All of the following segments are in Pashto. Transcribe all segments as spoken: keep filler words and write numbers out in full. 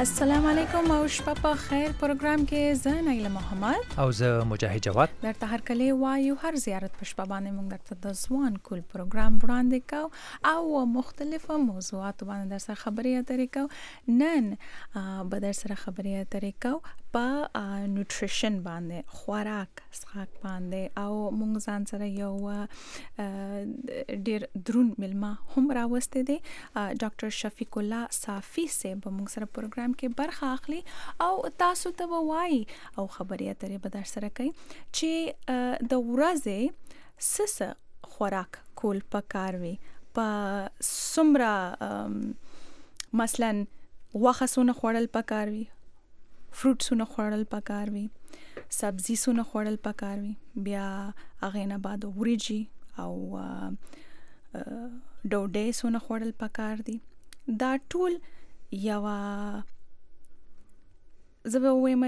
السلام علیکم او شپه په خیر پروګرام کې زه نایله محمد او زه مجاهد جواد درته هر کله وایو هر زیارت په شپه باندې موږ درته د ځوان کول پروګرام وړاندې کوو او مختلفه موضوعات باندې در سره خبرې اترې کوو. نن به در سره خبرې اترې کوو په نیوټریشن باندې، خوراک څښاک باندې، او موږ ځان سره یو ډیر درون ملما هم راوستي دي. ډاکټر شفیق الله صافی صاحب موږ سره پروګرام کې برخه اخلي او تاسو ته به وایي او خبرې اترې به در سره کوي چې د ورځې څه خوراک کول پکار وي، په څومره مثلا غوښه څونه خوړل پکار وي، فروټسونه خوړل پکار وي، سبزي څونه خوړل پکار وي، بیا هغې نه بعد وریجې او ډوډۍ څونه خوړل پکار دي. دا ټول یوه زه به ووایم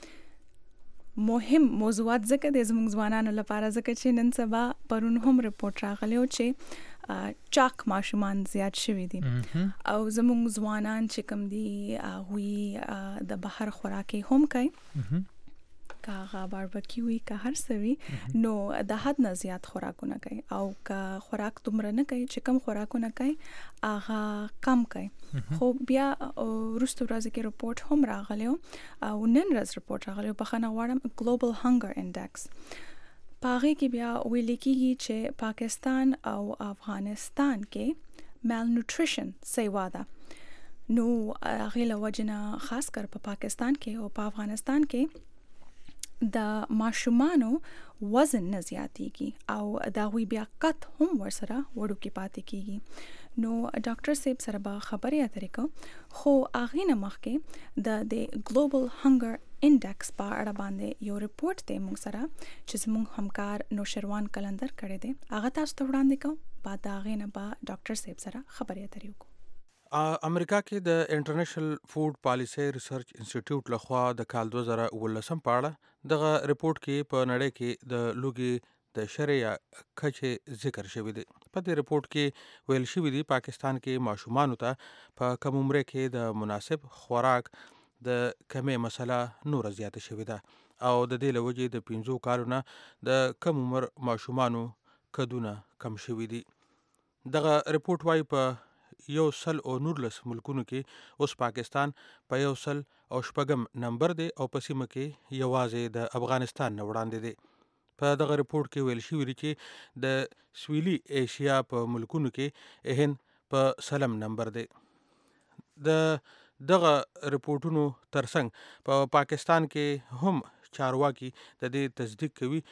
چې مهم موضوعات ځکه د زموږ ځوانانو لپاره، ځکه چې نن سبا پرون هم رپورټ راغلی و چې چاق ماشومان زیات شوي دي او زموږ ځوانان چې کوم دي هغوی د بهر خوراکي هم کوي، که هغه باربکیو وي که هر څه وي، نو د حد نه زیات خوراکونه کوي او که خوراک دومره نه کوي چې کم خوراکونه کوي هغه کم کوي. خو بیا وروستو ورځو کې رپورټ هم راغلی و او نن ورځ رپورټ راغلی و، بخښنه غواړم، ګلوبل هنګر انډیکس. په هغې کې بیا ویل کېږي چې پاکستان او افغانستان کې مال نیوټریشن سیوا ده. نو هغې له وجې نه خاص کر په پاکستان کې او په افغانستان کې د ماشومانو وزن نه زیاتېږي او د هغوی بیا قد هم ورسره وړوکي پاتې کېږي. نو ډاکټر صاحب سره به خبرې اترې کوو، خو هغې نه مخکې د د ګلوبل هنګر انډیکس په اړه باندې یو رپورټ دی موږ سره چې زموږ همکار نوشروان قلندر کړی دی، هغه تاسو ته وړاندې کوو. بعد د هغې نه به ډاکټر صاحب سره خبرې اترې وکړو. امریکا کې د انټرنیشنل فود پالیسي ریسرچ انسټیټیوټ لخوا د کال دوه زره اوولسم په اړه دغه رپورټ کې په نړۍ کې د لوږې د شرې یا کچې ذکر شوی دی. په دې رپورټ کې ویل شوي دي پاکستان کې ماشومانو ته په کم عمره کې د مناسب خوراک د کمې مسله نوره زیاته شوې ده او د دې له وجې د پنځو کالو نه د کم عمر ماشومانو قدونه کم شوي دي. دغه رپورټ وایي په یو سل او نورلس ملکونو کې اوس پاکستان په یو سل او شپږم نمبر دی او په سیمه کې یوازې د افغانستان نه وړاندې دی. په دغه رپورټ کې ویل شوي دي چې د سویلي ایشیا په ملکونو کې هند په سلم نمبر دی. د دغه رپورټونو ترڅنګ په پا پاکستان کې هم چارواکي د دې تصدیق کوي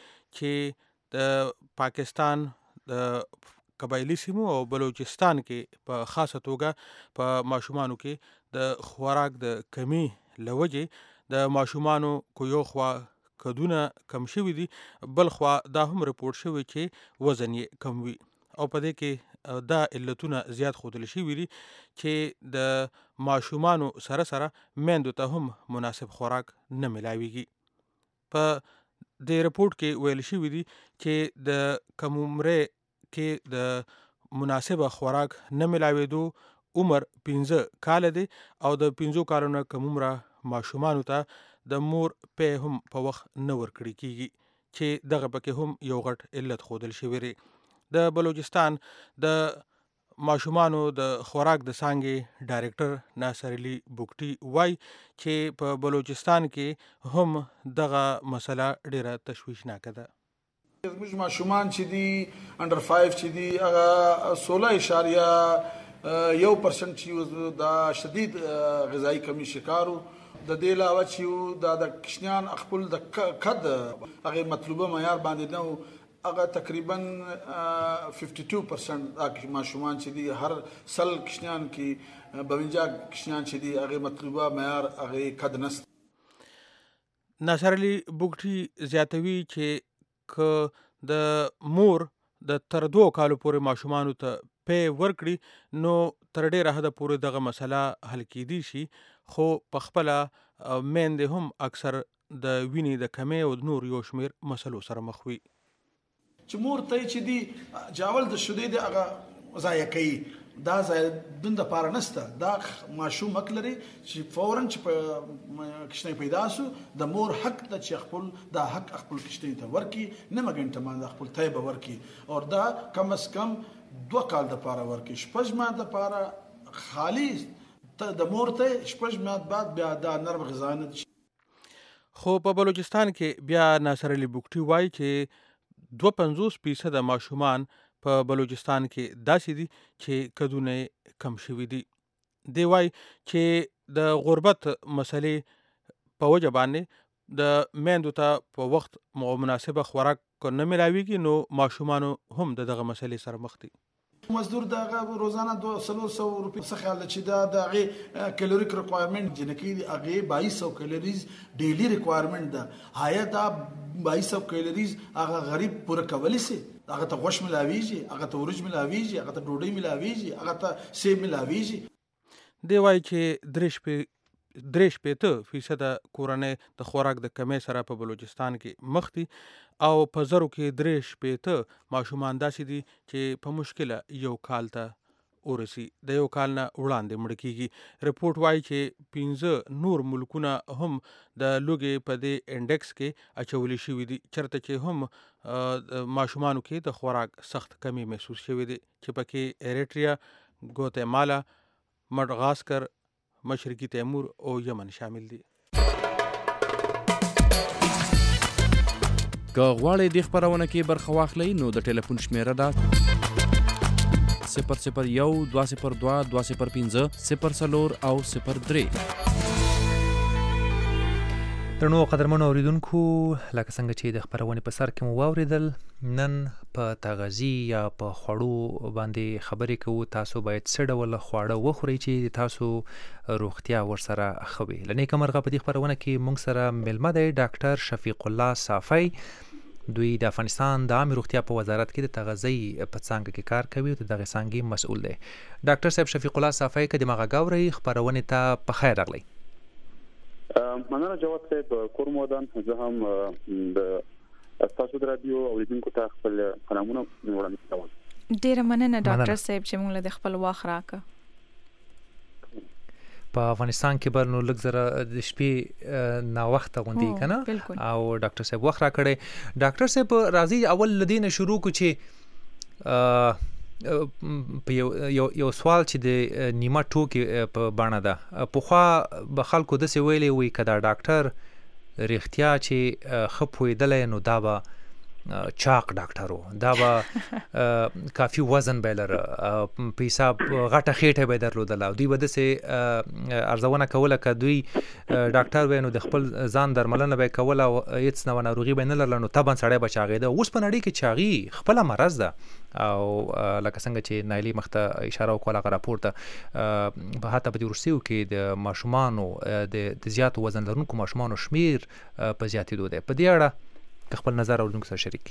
چې د پاکستان د قبایلی سیمو او بلوچستان کې په خاصه توګه په ماشومانو کې د خوراک د کمی له وجې د ماشومانو کو یو خوا قدونه کم شوي دي، بل خوا دا هم رپورټ شوی چې وزن یې کم وي او په دې کې دا علتونه زیات ښودل شوي دي چې د ماشومانو سره سره میندو ته هم مناسب خوراک نه ملاویږي. په دې رپورټ کې ویل شوي دي چې د کم عمره کې د مناسبه خوراک نه ملاوېدو عمر پنځه کاله دی او د پنځو کالو نه کم عمره ماشومانو ته د مور پی هم په وخت نه ورکړی کېږي چې دغه پکې هم یو غټ علت ښودل شوی دی. د بلوچستان د ماشومانو د خوراک د څانګې ډایرکټر ناصر علي بوګټي وایي چې په بلوچستان کې هم دغه مسله ډیره تشویشناکه ده. زموږ ماشومان چې دي انډر فایف چې دي هغه سوله اشاریه یو پرسنټ چې دا شدید غذایی کمی شکارو، د دې علاوه چې دا د کشنیان خپل د قد هغه مطلوبه معیار باندې نه، هغه تقریبا ففټي ټو پرسنټ دا ماشومان چې دي هر سل کشنیان کې بونجا کشنیان چې دي هغه مطلوبه معیار هغه قد نست. ناصر علي بوګټي زیاتوي چې که د مور د تر دوه کالو پورې ماشومانو ته پی ورکړي نو تر ډیره حده پورې دغه مسله حل کیدی شي، خو په خپله میندې هم اکثر د وینې د کمۍ او نور یو شمیر مسلو سره مخ وي. چې مور ته چې دي جاول د شیدې د هغه ضایع کوي، دا زایدون د پاره نسته. دا ماشوم حق لري چې فورا چې په کشتۍ پیدا سو د مور حق د چې خپل دا حق خپل کشتۍ ته ورکی نه مګنټه مان خپل تایب ورکی او دا کم از کم دوه کال د پاره ورکی شپږ ماه د پاره خالی د مور ته شپږ ماه بعد بیا دا نرم غذا نه. خو په بلوچستان کې بیا ناصر علي بوکټي وایي چې دوه پنځوس فیصد ماشومان په بلوچستان کې داسې دي چې کدونه کم شوي دي. دی وایي چې د غربت مسلې په وجه باندې د میندو ته په وخت مناسبه خوراک نه ملاویږي نو ماشومانو هم دغه مسلې سره مخ دي. مزدور دغه روزانه دو سلور سو روپی څخه خیال چې دا دغه کالوریک ریکوایرمنت جنکی دی هغه باییس سو کالوریز ډیلی ریکوایرمنت ده آیا دا باییس سو کالوریز هغه غریب پوره کولی سي هغه ته غوښ ملاویږي هغه ته ورج ملاویږي هغه ته ډوډۍ ملاویږي هغه ته سیب ملاویږي. دی وایي چې درش په درش پېته فیصد کورنۍ د خوراک د کمۍ سره په بلوچستان کې مخ دي او په زرو کې درش پېته ماشومان داسې دي چې په مشکله یو کال ته ورسي د یو کال نه وړاندې مړه کیږي. رپورټ وایي چې پنځه نور ملکونه هم د لوږې په دې انډکس کې اچولي شوي دي چېرته چې هم ماشومانو کې د خوراک سخت کمی محسوس شوی دی چې پکې ایریټریا، ګواتیمالا، مډغاسکر، مشرقي تیمور او یمن شامل دي. که غواړئ دې خپرونه کې برخه واخلئ نو د ټلیفون شمیره ده صفر صفر یو دوه صفر دوه دوه صفر پنځه صفر څلور او صفر درې. درنو قدرمنو اوریدونکو لکه څنګه چې د خپرونې په سر کې مو واوریدل نن په تغذیه یا په خوړو باندې خبرې کوو. تاسو باید څه ډول خواړه وخورئ چې تاسو روغتیا ورسره ښه وي. له نیکه مرغه په دې خپرونه کې موږ سره میلمه دی ډاکټر شفیق الله صافی. دوی د افغانستان د عامې روغتیا په وزارت کې د تغذیې په څانګه کې کار کوي او د دغې څانګې مسؤل دی. ډاکټر صاحب شفیق الله صافی که د مغه ګورئ خپرونې ته په خیر راغلی. مننه جواد صاحب کور مودان. زه هم د تاسو د رادیو اوریدونکو ته خپل سلامونه وړاندې کوم. ډیره مننه ډاکټر صاحب چې موږ له خپل وخت راکړه. په افغانستان کې بل نو لږ زره د شپې نا وخت غوندي کنه او ډاکټر صاحب وخت راکړي. ډاکټر صاحب راځي اول لدین شروع کو چې په یو یو سوال چې د نیمه ټوکې په بڼه ده. پخوا به خلکو داسې ویلي وي که دا ډاکټر رښتیا چې ښه پوهېدلی نو دا به چاق ډاکټر و، دا به کافي وزن به یې لره، په حساب غټه خېټه به یې درلودله او دوی به داسې ارزونه کوله که دوی ډاکټر وی نو د خپل ځان درملنه به یې کوله او هېڅ نوه ناروغي به یې نه لرله نو طبعا سړی به چاغېده. اوس په نړۍ کې چاغي خپله مرض ده او لکه څنګه چې نایلې مخته اشاره وکړه هغه راپور ته په حتی په دې وروستیو کې د ماشومانو د زیاتو وزن لرونکو ماشومانو شمیر په زیاتېدو دی. په دې اړه که خپل نظر اوریدونکو سره شریک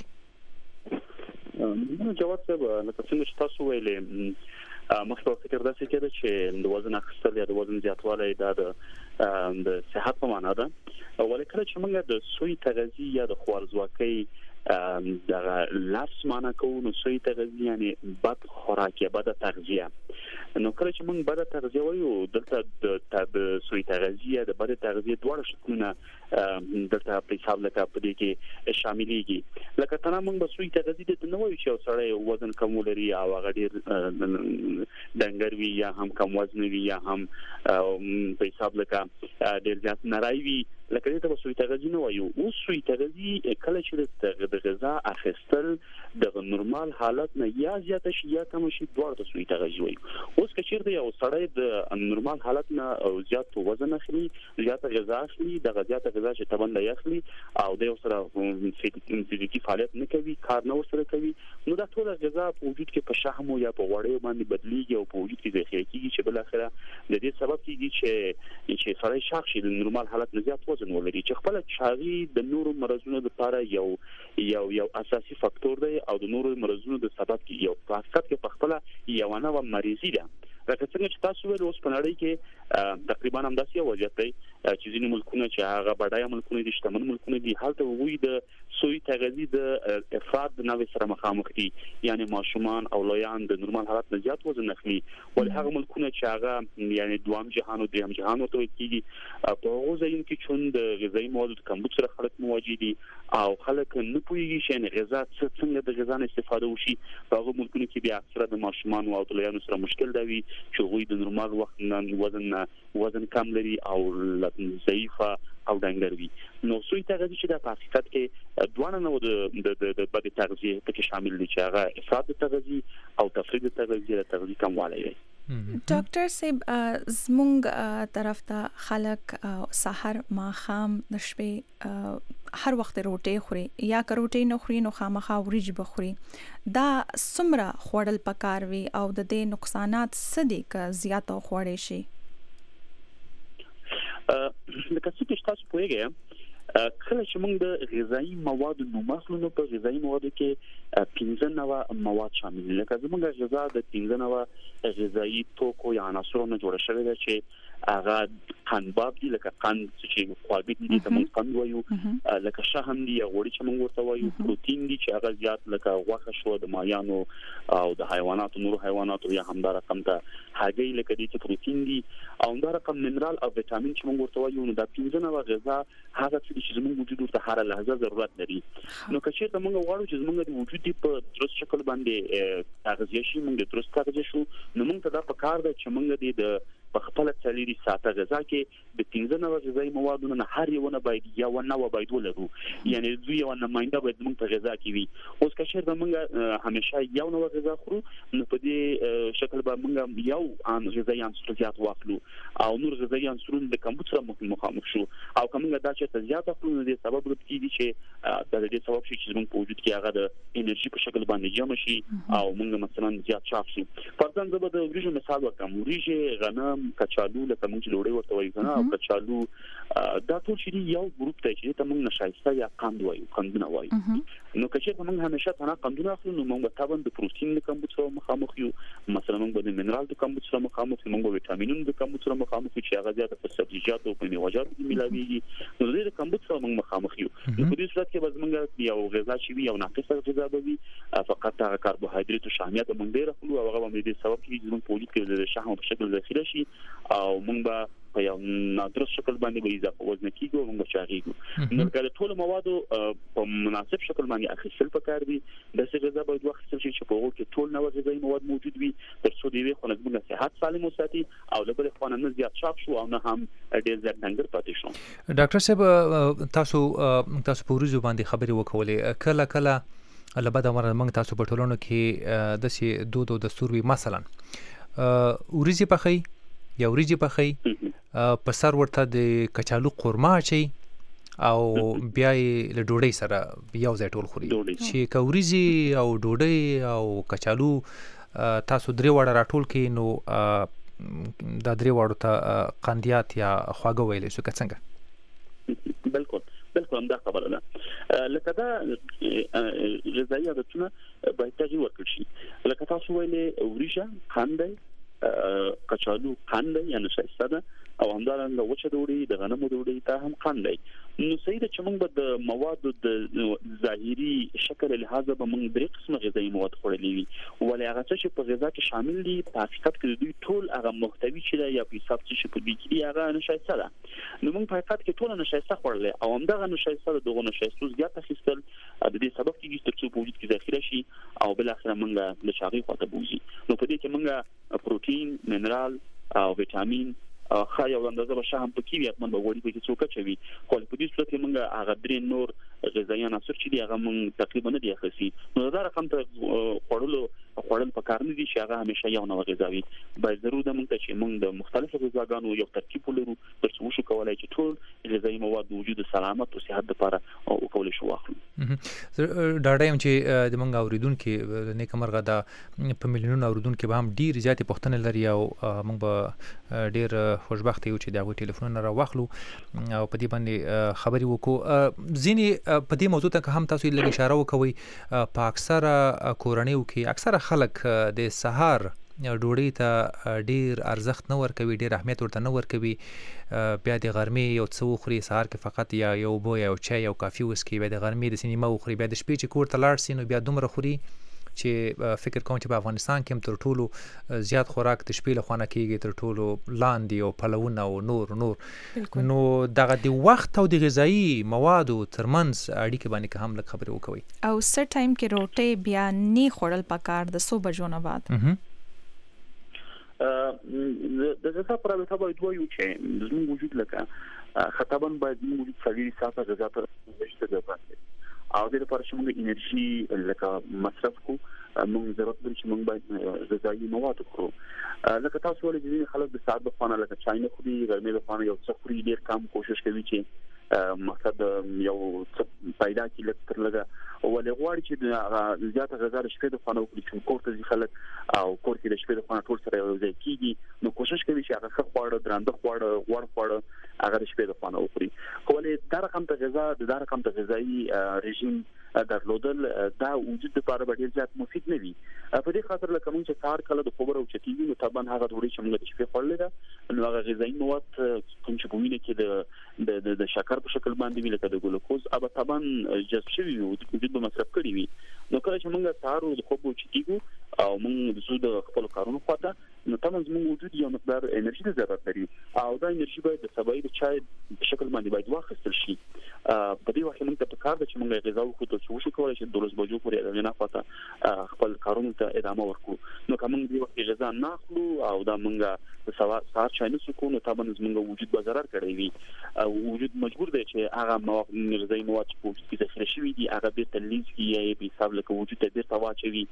کړي. جواد صاحب لکه څنګه چې تاسو ویلې مخکې فکر داسې کېده چې د وزن اخیستل یا د وزن زیاتوالی دا د صحت په معنا ده، ولې کله چې موږ د سوی تغذیې یا د خوارځواکۍ دغه لفظ معنا کوو نو سوی تغذیه یعنی بد خوراک یا بد تغذیه. نو کله چې موږ بد تغذیه وایو دلته د سوی تغذیه د بد تغذیه دواړه شکلونه دلته په حساب لکه په دې کې شاملېږي. لکه تنه موږ به سوی تغذیه د نه وایو چې یو سړی وزن کم ولري او هغه ډېر ډنګر وي یا هم کم وزن وي یا هم په حساب لکه ډېر زیات نری وي، لکه دې ته به سوی تغذیه نه وایو. اوس سوی تغذیه کله چې د غذا اخیستل د نورمال حالت نه یا زیاته شي یا کم شي دواړه ته سوی تغذیه وایو. اوس که چیرته یو سړی د نورمال حالت نه او زیات وزن اخلي، زیاته غذا اخلي، دغه زیاته غذا چې تبند یې اخلي او د یو سره فزیکي فعالیت نه کوي، کار نه ورسره کوي، نو دا ټول غذا په وجود کې په شحم یا په غوړیو باندې بدلیږي او په وجود کې ذخیره کیږي چې بل اخره د دې سبب کیږي چې چې سړی شاخ شي د نورمال حالت نه زیات وزن ولري، چې خپل چاغي د نورو مرزونو لپاره یو یو یو اساسي فاکتور دی او د نورو مرزونو د سبب کې یو په حقیقت کې په خپل یو نه و مریضي ده. لکه څنګه چې تاسو ویل اوس په نړۍ کې تقریبا همداسې یو وضعیت دی چې ځینې ملکونه چې هغه بډایه ملکونه دي شتمن ملکونه دي هلته وګوي د سوی تغذی د افراد د نوې سره مخامخ دي یعنی ماشومان او لویان د نورمال حالت نه زیات وزن اخلي ولې هغه ملکونه چې هغه یعنی دوام جهان او دریم جهان ورته کیږي په هغه ځای کې چې د غذایی موادو کمبود سره خلک مواجه دي او خلک نه پوهیږي چې غذا څنګه د غذا نه استفاده وشي په هغه ملکونو کې بیا اکثره د ماشومان او لویانو سره مشکل دی چې هغوی د نورمال وخت نه وزن وزن کم لري او ضعیفه او ډنګر وي نو سوی تغذیه چې د حقیقت کې دوه نوع د د د بد تغذیه ته شامل دي چې هغه افراط تغذیه او تفرید تغذیه د تغذیه کموالی دی ډاکټر صاحب زمونږ طرف ته خلک سحر ماښام د شپې هر وخت روټي خوري یا کروټي نه خوري نو خامخا وريج بخوري دا سمره خوړل پکار وي او د دې نقصانات څه دي که زیات خوړې شي لکه څه چې تاسو پوهیږئ کله چې موږ د غذایی موادو نوم اخلو نو په غذایی موادو کې پنځه نوع مواد شامل دي لکه زموږ غذا د پنځه نوع غذایی توکو یا عناصرونو جوړ شوی دی چې هغه قندباب دي لکه قند چې خوابید دي ته موږ قند وایو لکه شحم دي یا غوړي چې موږ ورته وایو پروتین دي چې هغه زیات لکه غوښه شو د مایانو او د حیواناتو نورو حیواناتو یا همدار رقم ته هګۍ لکه دي چې پروتین دي او همدار رقم منرال او وټامین چې موږ ورته وایو نو دا پنځه نوع غذا هغه چې زموږ وجود ته هر لحظه ضرورت لري نو که چیرته موږ غواړو چې زموږ د وجود په درست شکل باندې تغذیه شي موږ د درست تغذیه شو نو موږ ته دا پکار ده چې موږ د په خپل څلوري ساعته غذا کې د پنځه نوع غذایی موادونو نه هر یو نه باید یو نوع باید ولرو یعنی دوی یو نه ماینده باید موږ په غذا کې وي اوس که چیرته موږ همیشه یو نوع غذا خورو نو په دې شکل به موږ یو ان غذایی عنصر زیات واخلو او نور غذایی عنصرونه د کمبود سره مخامخ شو او کومه دا چې زیات خورو نو د سبب ورکړي چې د دې سبب شي چې موږ په وجود کې هغه د انرژي په شکل باندې جمع شي او موږ مثلا زیات چاپ شو فرضاً زه به د وریجو مثال ورکړم وریجې غنم کچالو لکه موږ لوړې ورته وایو کنه او کچالو دا ټول شي یو ګروپ ته چې ته موږ نشایسته یا قند وایو قندونه وایو نو که چې موږ همیشه تنه قندونه اخلو نو موږ تابن د پروتین د کمبود سره مخامخ یو مثلا موږ د منرال د کمبود سره مخامخ یو موږ وټامینونو د کمبود سره مخامخ یو چې هغه زیاته په سبزیجاتو او په میوه‌جاتو کې ملاويږي نو د کمبود سره موږ مخامخ یو نو په دې صورت کې به موږ یو غذا شي یو ناقصه غذا به وي فقط هغه کاربوهایډریټ او شحمیات موږ ډیر خورو او هغه به د سبب کیږي چې موږ په وجود کې د شحم په شکل ذخیره شي او موږ به په یو نادرست شکل باندې به اضافه وزن کیږي او موږ چاغیږو نو کله ټول موادو په مناسب شکل باندې اخیستل پکار دي د څه غذا باید وخت شي چې په هغه کې ټول نوع غذایی مواد موجود وي تر څو دی وي خو موږ صحت سالم وساتي او له بل خوا نه زیات چاپ شو او نه هم ډیر زیات ډنګر پاتې شو ډاکټر صاحب تاسو تاسو په ورځو باندې خبرې وکولې کله کله لبد امر موږ تاسو په ټولونو کې د سي دود او دستور وي مثلا ورځي په خي یا ورځي په خي په سر ورته د کچالو قورمه چي او بیا یې له ډوډۍ سره یو ځای ټول خوري چې کوريزي او ډوډۍ او کچالو تاسو درې وړه راټول کې نو دا درې وړو ته قندیات یا خواږه ویلې شو څنګه بالکل بالکل دا خبره ده لکه دا غذایی عادتونه باید تغییر ورکړي شي لکه تاسو ویلې وریجه قند کچالو قند یا نشایسته ده او همدارنګه وچه ډوډۍ د غنمو ډوډۍ ته هم قند دی نو صحیح ده چې موږ به د موادو د ظاهري شکل لحاظه به موږ درې قسمه غذایی مواد خورلې وي ولې هغه چې په غذا کې شامل دي په حقیقت کې دوی ټول هغه محتوی چې یا په حساب چې په دې کې هغه نشایسته ده نو موږ په حقیقت کې ټول نشایسته خورلې او همدغه نشایسته دغه نشایسته زیات اخیستل د دې سبب کېږي چې په وجود کې ذخیره شي او بل اخر موږ له شاغي خواته بوزي نو په دې کې موږ پروتین منرال او وټامین خای او اندازه به شهم په کې یاتمن به وړي په کې څوک چوي خو په دې صورت کې موږ هغه درې نور غذایی عناصر چې دی هغه موږ تقریبا نه دی اخلي نو دا رقم ته خورلو خورل په کار نه دي چې هغه همیشه یو نوع غذاوي باید ضرور ده موږ چې موږ د مختلفو غذاګانو یو ترکیب ولرو تر څو شو کولای چې ټول غذایی مواد د وجود سلامت او صحت لپاره او کولای شو واخلو دا ډایم چې د موږ اوریدونکو نیک مرغه دا په ملیونونو اوریدونکو به هم ډیر زیات پوښتنه لري او موږ به ډیر خوشبخت یو چې دا ټلیفون را واخلو او په دې باندې خبري وکړو ځینی په دې موضوع ته هم تاسو لږ اشاره وکوي په اکثره کورنیو کې اکثره خلک د سهار ډوډۍ ته ډیر ارزښت نه ورکوي، ډیر اهمیت ورته نه ورکوي، بیا د غرمې یو څه وخوري، سهار کې فقط یا یو اوبه یا یو چای یا کافي وڅښي، بیا د غرمې د سینما وخوري، بیا د شپې چې کور ته لاړ شي نو بیا دومره خوري چې فکر کوم چې په افغانستان کې هم تر ټولو زیات خوراک د شپې لخوا نه کېږي، تر ټولو لاندې او پلونه او نور نور نو دغه د وخت او د غذایي موادو ترمنځ اړیکې باندې که هم لږ خبرې وکوي. او څه ټایم کې روټۍ بیا نه خوړل پکار د څو بجو نه بعد؟ د غذا پر اړه باید وایو چې زموږ وجود لکه خطابن باید زموږ وجود څلور ساعته غذا ته ورسېږي د باندې او د لپاره چې موږ انرژي لکه مصرف کو موږ ضرورت لري چې موږ باید غذایي مواد وخورو. لکه تاسو ولې چې خلک د ساعت په خانه لکه چای نه خوري، ګرمي د خانه یو څه خوري، ډیر کم کوشش کوي چې مقصد یو څه پیدا کړي لکه تر لږه ولې غواړي چې زیاته غذا د شپې د خانه وخوري چې کور ته ځي خلک او کور کې د شپې د خانه ټول سره یو ځای کیږي، نو کوشش کوي چې هغه ښه خواړه، درانده خواړه، غوړ خواړه هغه د شپې د خانه وخوري. خو ولې دا رقم ته غذا د دا رقم ته غذایي رژیم درلودل دا وجود لپاره ډیر زیات مفید نه وي. په دې خاطر لکه موږ چې سهار کله د خبر او چتیږي نو طبعا هغه ډوډۍ چې موږ د شپې خوړلې ده نو هغه غذایي مواد کوم چې په وینه کې د د شکر په شکل باندې وي لکه د ګلوکوز هغه طبعا جذب شوی وي، وجود به مصرف کړی وي. نو کله چې موږ سهار د خوب او چتیږو او موږ د زو د خپل کارونو خواته نو طبعا زموږ وجود یو مقدار انرژي د ضرورت لري او دا انرژي باید د سبا د چای په شکل باندې باید واخیستل شي. په دې وخت موږ ته پکار ده چې موږ غذا وخورو چې وشو کولای شي دولس بجو پورې د نه خواته خپل کارونو ته ادامه ورکړو. نو کوم دې وخت غذا نه اخلو او دا موږ د سهار چای نه سکو نو طبعا زموږ وجود به ضرر کوي وي او وجود مجبور دی چې هغه مواد غذایي مواد چې په وجود کې ذخیره شوي دي هغه به تلیز کیږي به حساب لکه وجود ته بیرته واچوي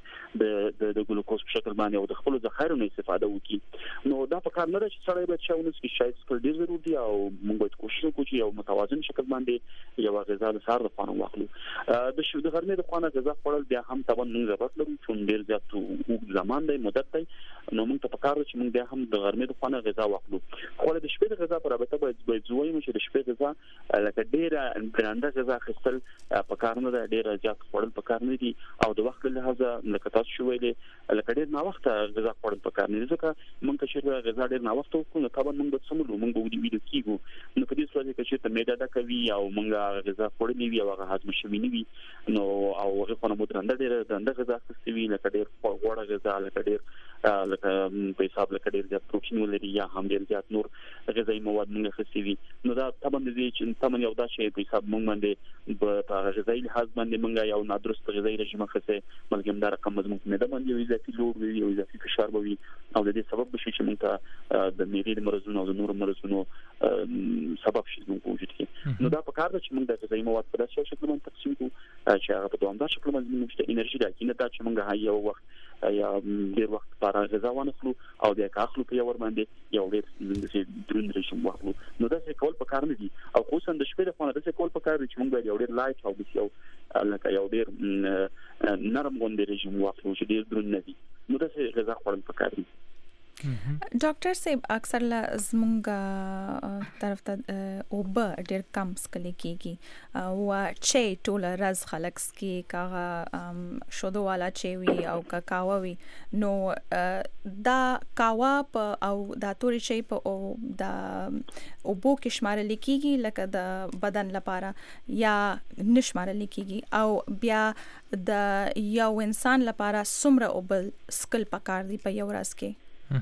د د ګلوکوز په شکل باندې او د خپل ذخایرو نه استفاده وکړي. نو دا په کار نه ده چې سړی باید چاونه کې شاید څه ډیر ضروري دی او موږ باید کوشش وکړو چې یو متوازن شکل باندې یو غذا د سهار لپاره واخلو. د شو د غرمې د خوانه غذا خوړل بیا هم طبعا موږ ضرورت لرو چې ډیر زیات وګ زمان دی مدت دی نو موږ ته پکار چې موږ بیا هم د غرمې د خوانه غذا واخلو. خو د شپې د غذا پر رابطه باید باید زویم چې د شپې غذا لکه ډیر برانده غذا خستل پکار نه دی، ډیر زیات خوړل پکار نه دي او د وخت له لحاظه لکه تاسو شو ویلې لکه ډیر نه وخت غذا خوړل پکار نه دي ځکه موږ چې غذا ډیر نه وخت وکړو نو طبعا موږ به سملو موږ به ویډیو کیږو نو په دې صورت کې چې ته میده دا کوي او موږ غذا خوړلې وي او هغه هضم شوی نه وي نو او هغه خو نه مدرنده ډیر درنده غذا خستې وي لکه ډیر غوړه غذا لکه ډیر لکه په حساب لکه ډیر زیات پروتین ولري یا هم ډیر زیات نور غذایي مواد موږ خستې وي نو دا طبعا د دې چې طبعا یو دا شی په حساب موږ باندې په غذایي لحاظ باندې موږ یو نادرست غذایي رژیم خسته بلکې دا رقم موږ نه د باندې یو اضافي لوډ وي او اضافي فشار وي او د دې سبب بشي چې موږ ته د معدې مرزونو او د نور مرزونو سبب شي موږ وجود کې نو دا په کار ده چې موږ د غذایي مواد په داسې شکل باندې تقسیم کړو چې هغه په دوامدار شکل باندې موږ ته انرژي راکړي نه دا چې موږ هاي یو وخت یا ډیر وخت لپاره غذا ونخلو او بیا کاخلو په یو ور باندې یو ډیر درون رژیم واخلو نو دا څه کول په کار نه دي او خصوصا د شپې د خونه د څه کول په کار دي چې موږ یو ډیر لایټ او یو لکه یو ډیر نرم غونډه رژیم واخلو چې ډیر درون نه وي نو دا څه غذا خورل په کار دي. ډاکټر صاحب اکثر زمونږ طرف ته اوبه ډېر کم سکل کېږي او چای ټول راز خلک سکي کاغه شودو والا چای وي او کاکاو وي نو دا کاوا په او دا توري چای په او دا اوبو کې شمارل کېږي لکه د بدن لپاره یا نشمارل کېږي او بیا د یو انسان لپاره څومره اوبل سکل پکار دی په یو ورځ کې؟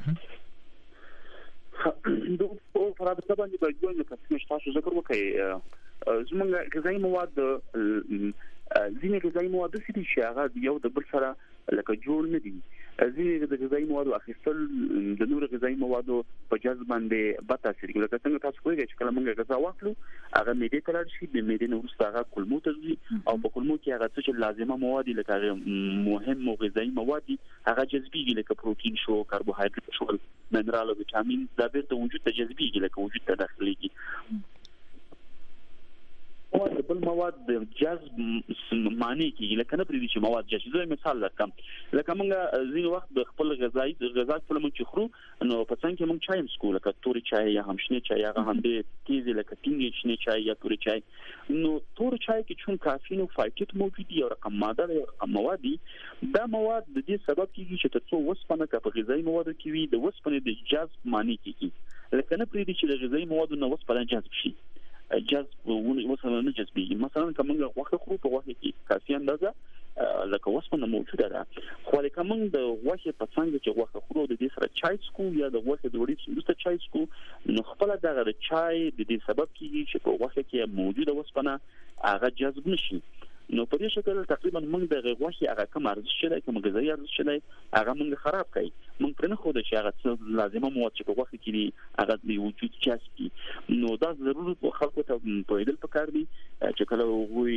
د او فرابطه باندې باید یو څه تاسو ذکر وکړئ زموږ غذایي مواد ځینې غذایي مواد چې هغه یو د بل سره لکه جوړ نه دي ځینې د غذایي موادو اخیستل د نور غذایي موادو په جذب باندې به تاثیر کوي لکه څنګه تاسو کوی چې کله موږ غذا واخلو هغه معدې ته لاړ شي د معدې نه وروسته هغه کولمو ته ځي او په کولمو کې هغه څه چې لازمه مواد لکه مهم غذایي مواد هغه جذبيږي لکه پروتین شو کاربوهایډریټ شو منرال او ویټامین دا بیرته وجود ته جذبيږي لکه وجود ته داخليږي او بل مواد مواد د جذب معنی کیږي لکه نه پرې چې مواد جذب زه مثال درکم لکه موږ ځینې وخت د خپل غذایی غذا خپل موږ خورو نو په څنګه کې موږ چای مسکو لکه توري چای یا هم شنه چای هغه هم د تیز لکه ټینګ شنه چای یا توري چای نو تور چای کې چون کافین او فایټ موجود دي او رقم ماده او رقم مواد دا مواد د دې سبب کیږي چې ترڅو وسپنه کا په غذایی موادو کې وي د وسپنې د جذب معنی کیږي لکه نه پرې چې د غذایی موادو نو وسپنه جذب شي جذب وسپنه نه جذبي مثلا کومه غوښه خورو په غوښه کې کافي اندازه لکه وسپنه موجوده ده خو لکه موږ د غوښه په څنګه چې غوښه خورو د دې سره چای سکو یا د غوښه د وړي سره چای سکو نو خپل دغه د چای د دې سبب کیږي چې په غوښه کې موجوده وسپنه هغه جذب نشي نو په دې شکل تقریبا موږ د غوښه هغه کوم ارزښت شته کوم غذایی ارزښت شته هغه موږ خراب کړي موږ پر نه خو د شي هغه لازمه مواد چې په غوښه کې دي هغه د وجود جذب نو دا ضروري په خلکو ته په دې پکار دي چې کله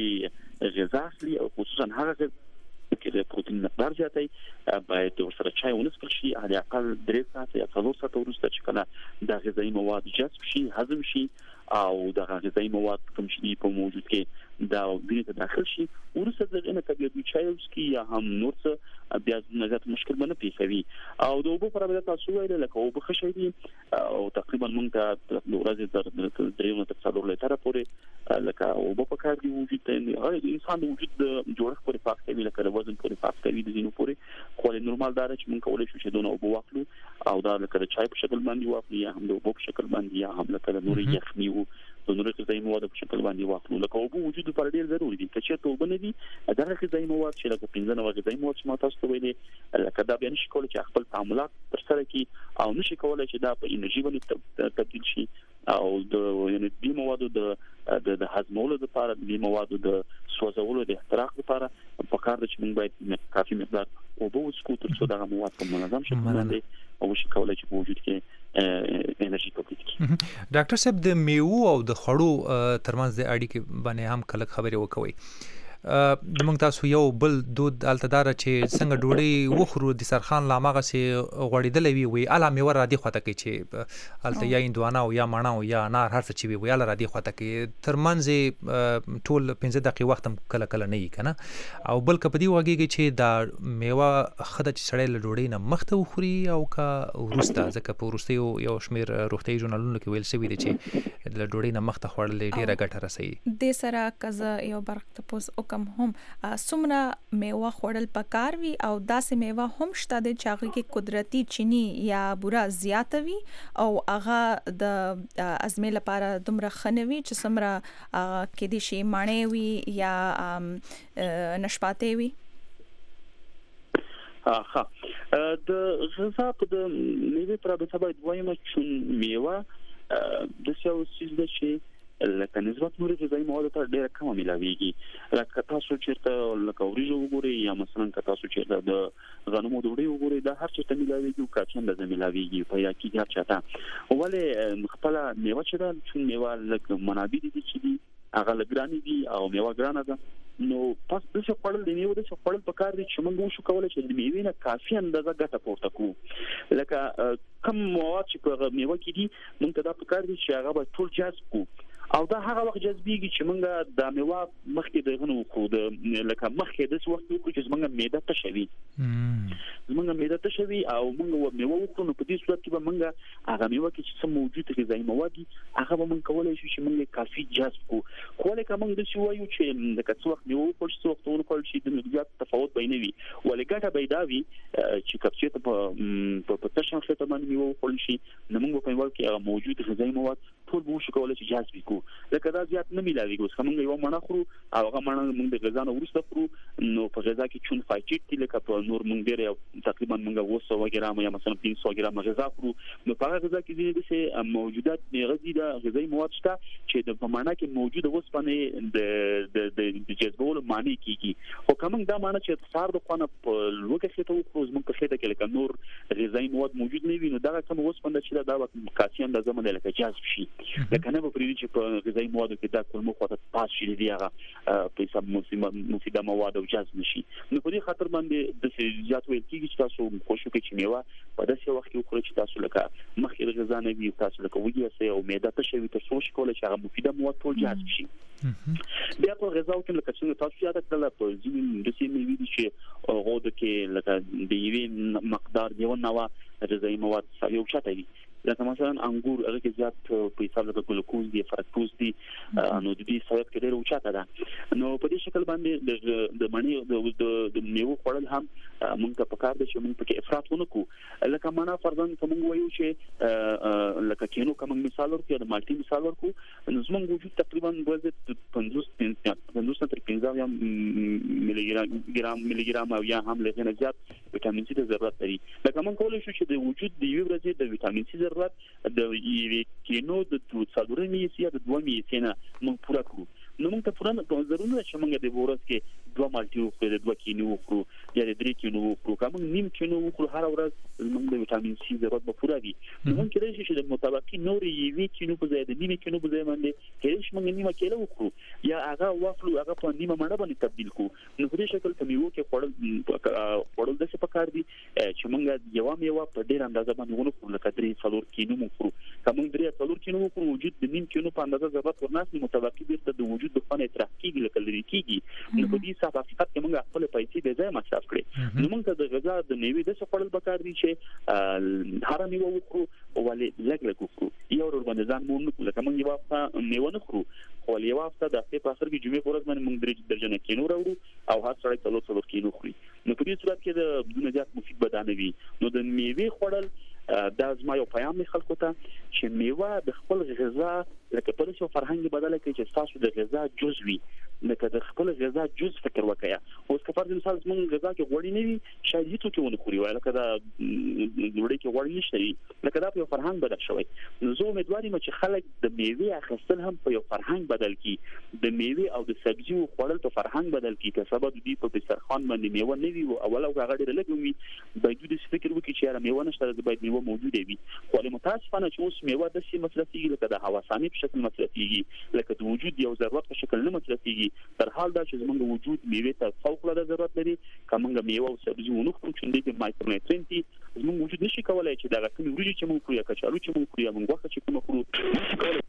وګوري غذا اخلي او خصوصا هغه کې د پروتین مقدار زیاتای باید ورسره چای ونسکل شي علي اقل درې ساعت یا څلور ساعت وروسته چې کله د غذایی مواد جذب شي هضم شي او د غذایی مواد کوم شي په موجود کې دا وینې ته داخل شي ورسره د نه طبيعي چای وسکي یا هم نور څه بیا نظر مشکل باندې پیښوي او د اوبو پر بل تاسو ویل لکه اوبو خشي دي او تقریبا موږ ته د ورځې تر دریو تر څلور لیټره پورې لکه اوبو په کار دی وجود ته انسان د وجود د جوړښت پورې پاک کوي لکه د وزن پورې پاک کوي د زینو پورې خو له نورمال دار چې موږ کولای شو چې دونه اوبو واخلو او دا لکه د چای په شکل باندې واخلو یا هم د اوبو په شکل باندې یا هم لکه د نوري یخني او د نوري غذایی مواد په شکل باندې واخلو لکه اوبو وجود پر ډیر ضروري دي چې ته اوبه نه دي دا غذایی مواد چې لکه پنځه نو غذایی مواد چې ما تاسو ته ویلي لکه دا بیا نشي کولای چې خپل تعاملات تر سره کړي او نشي کولای چې دا په انرژي باندې تبدیل شي او د یعنی د موادو د د هضمولو لپاره د موادو د سوځولو د احتراق لپاره په کار د چې موږ باید کافي مقدار اوبه وڅښو تر څو دا مواد په منظم شکل باندې او شي کولای چې په وجود کې انرژي تولید کړي ډاکټر صاحب د میوه او د خړو ترمنځ د اړیکې باندې هم کله خبرې وکوي د موږ تاسو یو بل دود التدار چې څنګه ډوړې وخورو د سرخان لامغه سي غوړېدلې وي وي اله میوه را دي خواته کې چې الته یا اندوانا او یا مانا او یا انار هر څه چې وي اله را دي خواته کې ترمنځ ټول پنځه دقیقې وخت هم کله کله نه وي کنه او بل کپدي وږي چې دا میوه خدای چې سړی له ډوړې نه مخته وخوري او کا ورسته ځکه په ورسته یو شمیر روغتي ژورنالونو کې ویل شوی دی چې له ډوړې نه مخته خوړل ډیره ګټه رسي د سره کزه یو برخ ته کم هم سمره میوه خوړل پکار وي او داسې میوه هم شته د چاغي کې قدرتي چینی یا بورا زیاتوي او هغه د ازمه لپاره دومره خنوي چې سمره کې دي شي مانې وي یا نشپاتې وي ها د غذا په د میوه پر به سبا دویمه چون میوه د څه اوسې د شي لکه نسبت نوري غذایی مواد ته ډیره کمه ملاويږي لکه تاسو چیرته لکه وريجو وګورئ یا مثلا تاسو چیرته د غنمو ډوډۍ وګورئ دا هر څه ته ملاويږي او کاچن د ملاويږي په یا کې هر چاته ولې خپل میوه چې دا چې میوه لکه منابع دي چې دي هغه لګراني دي او میوه ګرانه ده نو پس د څه خپل د میوه د څه خپل په کار دي چې موږ شو کولای چې د میوې نه کافي اندازه ګټه پورته کړو لکه کم مواد چې په میوه کې دي موږ ته دا په کار دي چې هغه به ټول جذب کړو او دا هغه وخت جذبيږي چې موږ د میوه مخکې د غنو خو د لکه مخکې د څه وخت وکړو چې موږ معده ته شوي موږ معده ته شوي او موږ میوه وکړو نو په دې صورت کې به موږ هغه میوه کې چې سم موجود غذایی مواد دي هغه به موږ کولای شو چې موږ کافي جذب کړو خو لکه موږ د څه وایو چې لکه څه وخت میوه وکړو څه وخت ونه کول شي د نسبت تفاوت بینه وي ولې ګټه بيداوي چې کپچې ته په په تشن خطه باندې میوه وکړو شي نو موږ په میوه کې هغه موجود غذایی مواد ټول به شو کولای چې جذب کړو لکه دا زیات نه ملاويږي اوس موږ یو مڼه خورو او هغه مڼه موږ د غذا نه ورسته خورو نو په غذا کې چون فایټ دي لکه په نور موږ ډېر تقریبا موږ اوه سوه ګرام یا مثلا پنځه سوه ګرام غذا خورو نو په هغه غذا کې د څه موجودات غذایی د غذایی مواد شته چې د مڼه کې موجوده وسپنه د د جذبولو معنی کیږي خو کوم دا معنی چې څار د قانه په لوګه کې ته خو موږ په خېټه کې لکه نور غذایی مواد موجود نه وي نو دا کوم وسپنه چې دا د کاسي اندازه باندې لکه جذب شي لکه نه به پرې چې په غذایی موادو کې دا کولمو خواته پاس شي دی هغه په حساب مفیده مواد او جذب نشي. نو په دې خاطر باندې د زیات ویل کېږي چې تاسو کوشش وکړئ چې میوه په داسې وخت کې وخورئ چې تاسو لکه مخکې د غذا نه وي تاسو لکه وږي اوسئ او معده تشه وي تر څو شي کولای چې هغه مفیده مواد ټول جذب شي. بیا په غذا کې لکه څنګه تاسو یاد کړل په ځینې د سیمې وی دي چې غوډه کې لکه د یوې مقدار یو نوع غذایی مواد یو چاته وي لکه مثلا انګور هغه کې زیات په حساب لکه ګلوکوز دی فرکتوز دی نو د دې سبب کې ډېر اوچاته ده. نو په دې شکل باندې د مڼې د د میوه خوړل هم موږ ته پکار دي چې موږ پکې افراط ونه کوو. لکه معنا فرضاً کوم وایو چې لکه کینو کوم مثال ورکړو د مالټي مثال ورکړو نو زموږ وجود تقریبا د پنځوس پنځوس تر پنځه ملي ګرام ملي ګرام او یا هم لږ نه زیات ویټامین سي د ضرورت لري. لکه موږ کولای شو چې د وجود د یو ورځې د ویټامین سي ضرورت د یوې کینو د څلورمې حصې یا د دومې حصې نه موږ پوره کړو. نو موږ ته پوره نه ضروري ده چې موږ د ورځ کې دوه مالټي وخورو د دوه کینو وخورو یا د درې کینو وخورو. که موږ نیم کینو وخورو هر ورځ موږ د ویټامین سي ضرورت به پوره وي. نو موږ کېدای شي چې د مطابقي نورې یوې کینو په ځای د نیمې کینو په ځای باندې کېدای شي موږ نیمه کیله وخورو یا هغه واخلو هغه په نیمه مڼه باندې تبدیل کړو. نو په دې شکل په میوه کې خوړل خوړل داسې پکار دي چې موږ یو میوه په ډېر اندازه باندې ونخورو لکه درې څلور کینو وخورو. که موږ درې څلور کینو وخورو وجود د نیم کینو په اندازه ضرورت ورناسي مطابقي بیرته د وجود د خانه اطراف کېږي لکه لري کېږي. نو په دې صحت حقیقت کې موږ خپل پیسې به ځای مصرف کړي. نو موږ ته د غذا د میوې د څه خوړل پکار دي چې هر میوه وخورو ولې لږ لږ وخورو یو ور باندې ځان مون نه لکه موږ یو وخت میوه نه خورو خو یو وخت د هفته په اخر کې جمعې په ورځ باندې موږ درې درجن کینو راوړو او هر سړی څلور څلور کینو خوري. نو په دې صورت کې د بدون زیات مفید بدانه وي. نو د میوې خوړل دا زما یو پیغام دی خلکو ته چې میوه د خپل غذا لکه په داسې فرهنګ بدله کوي چې تاسو د غذا جز وي لکه د خپل غذا جز فکر وکړئ. اوس که فرض مثال موږ غذا کې غوړي نه وي شاید هیڅ څوک ونه خوري وای لکه دا وړي کې غوړي نشته وي لکه دا په فرهنګ بدل شوی. نو زه امیدوار یم چې خلک د میوې اخیستل هم په یو فرهنګ بدل کړي د میوې او د سبزیو خوړل په فرهنګ بدل کړي که سبا د دې په دسترخوان باندې میوه نه وي او اول او هغه ډېر لږ وي باید د فکر وکړي چې یاره میوه نشته د باید میوه موجوده وي. خو له متاسفانه چې اوس میوه د سیمه مصرفيږي لکه د هواساني په شکل مصرفيږي لکه د وجود یو ضرورت په شکل نه مصرفيږي. تر حال دا چې زموږ وجود میوه ته فوق العاده ضرورت لري. کومه میوه او سبزی ونخورو چې د مایکرونیوټرینټ دي زموږ وجود نشي کولای چې دا کوم وریجې چې موږ خورو یا کچالو چې موږ خورو یا موږ وخت چې کوم خورو.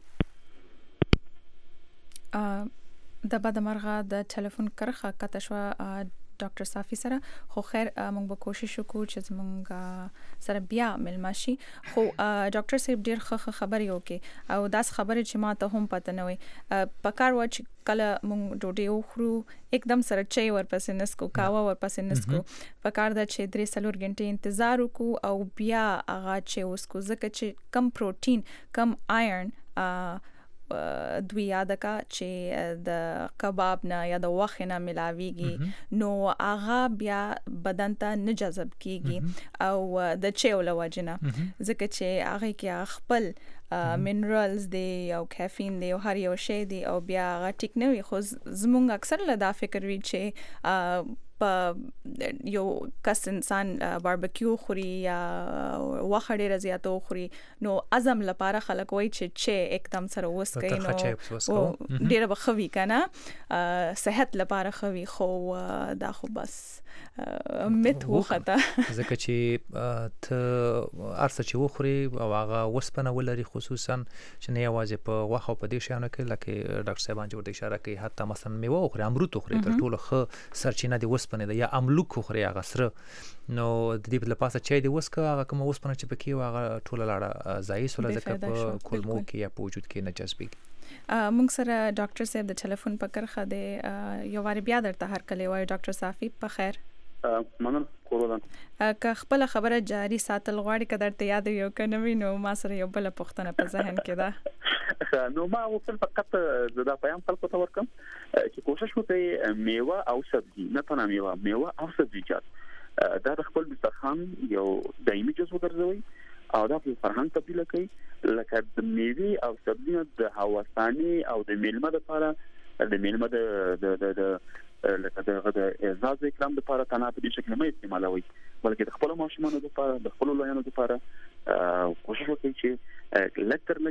د بعد مرغه د ټلیفون کرخه کته شو ډاکټر صافي سره خو خیر موږ به کوشش وکړو چې زموږ سره بیا ملما شي. خو ډاکټر صاحب ډیر ښه خبرې وکي او داس خبرې چې ما ته هم پته نه وي پکار و چې کله موږ ډوډۍ وخورو एकदम سره چای ورپسې نسکو کاوا ورپسې نسکو پکار دا چې درې څلور غنټې انتظار وکړو او بیا هغه چې اوس کو ځکه چې کم پروتین کم آیرن دوی یاد کا چې د کباب نه یا د وخت نه ملاويږي نو هغه بیا بدن ته نه جذب کیږي او د چیول وجنه ځکه چې هغه کې خپل منرالز دی او کافین دی او هر یو شی دی او بیا هغه ټیک نه وي. خو زمونږ اکثر له دا فکر وی چې په یو کس انسان باربیکیو خوري یا واخه ډیره زیاتو خوري نو اعظم لپاره خلک وای چې چې एकदम سره وس کوي نو ډیره بخوي کنه صحت لپاره خوي خو دا خو بس مت وخته ځکه چې ته ارڅ چې وخوري او هغه وسپنه ولري خصوصا چې نه یوازې په واخه په دې شانو کې لکه ډاکټر صاحب جوړ اشاره کوي حتی مثلا میوه خوري امرود خوري تر ټولو ښه سرچینه دی وسپنه ده یا املوک خوري هغه سره نو د دې په لپاسه چای دی وسکه هغه کوم وسپنه چې پکې هغه ټوله لاړه ځای سول ځکه په کولمو کې یا په وجود کې نه جذبي. موږ سره ډاکټر صاحب د ټلیفون په کرخه دی یو واری بیا درته هر کله وای ډاکټر صافي په خیر مننه کورولا که خپل خبره جاری ساتل غواړي کدر ته یاد یو کنه وینو ما سره یو بل پښتنه په ذهن کې ده نو ما وصل فقط زدا پیام خلکو ته ورکم چې کوشش وکړي میوه او سبزی نه تنه میوه میوه او سبزیجات دا د خپل دسترخوان یو دایمي جزو ګرځوي او دا په فرهنګ تبدیل کړي لکه د میوه او سبزی د هواساني او د میلمه لپاره د میلمه د د د لکه د اعزاز اکرام لپاره تنه په دې شکل نه استعمالوي بلکې د خپل ماشومانو لپاره د خپل لویانو لپاره کوشش وکړي چې لکتر لګه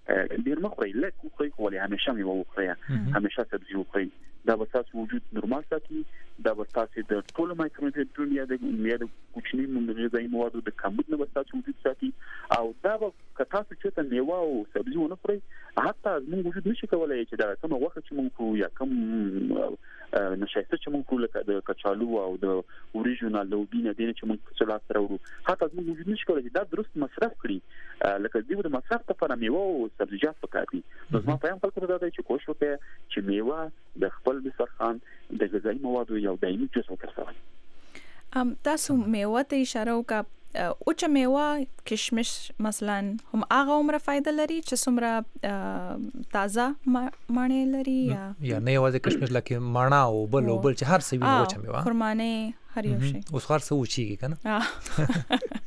ډیر مخوري لکه خو خو له همیشه مې وخوري همیشه سبزی وخوري دا به تاسو وجود نورمال ساتي دا به تاسو د ټول مایکروبیوم یا د یا د کوچني غذایي موادو د کمبود نه به تاسو وجود ساتي او دا به که تاسو چې ته میوه او سبزی ونه خورئ حتی موږ وجود نشي کولای چې دا کومه وخت چې موږ خو یا کوم نشایسته چې موږ خو لکه د کچالو او د اوریجنال لوبینه دینه چې موږ څه لاس راوړو حتی موږ وجود نشي کولای چې دا درست مصرف کړي لکه د مصرف لپاره میوه او سبزیجات پکار دي نو ما په هم خلکو ته دا چې کوشش وکړي چې میوه د خپل دسترخوان د غذایي موادو یو دایمي جزء وګرځوي. ام تاسو میوه ته اشاره وکړه او چې میوه کشمش مثلا هم هغه عمره فائدہ لري چې څومره تازه معنی لري یا یا نه یوازې کشمش لکه مانا او بل او بل چې هر څه ویني چې میوه خرمانه هر یو شی اوس هر څه وچیږي کنه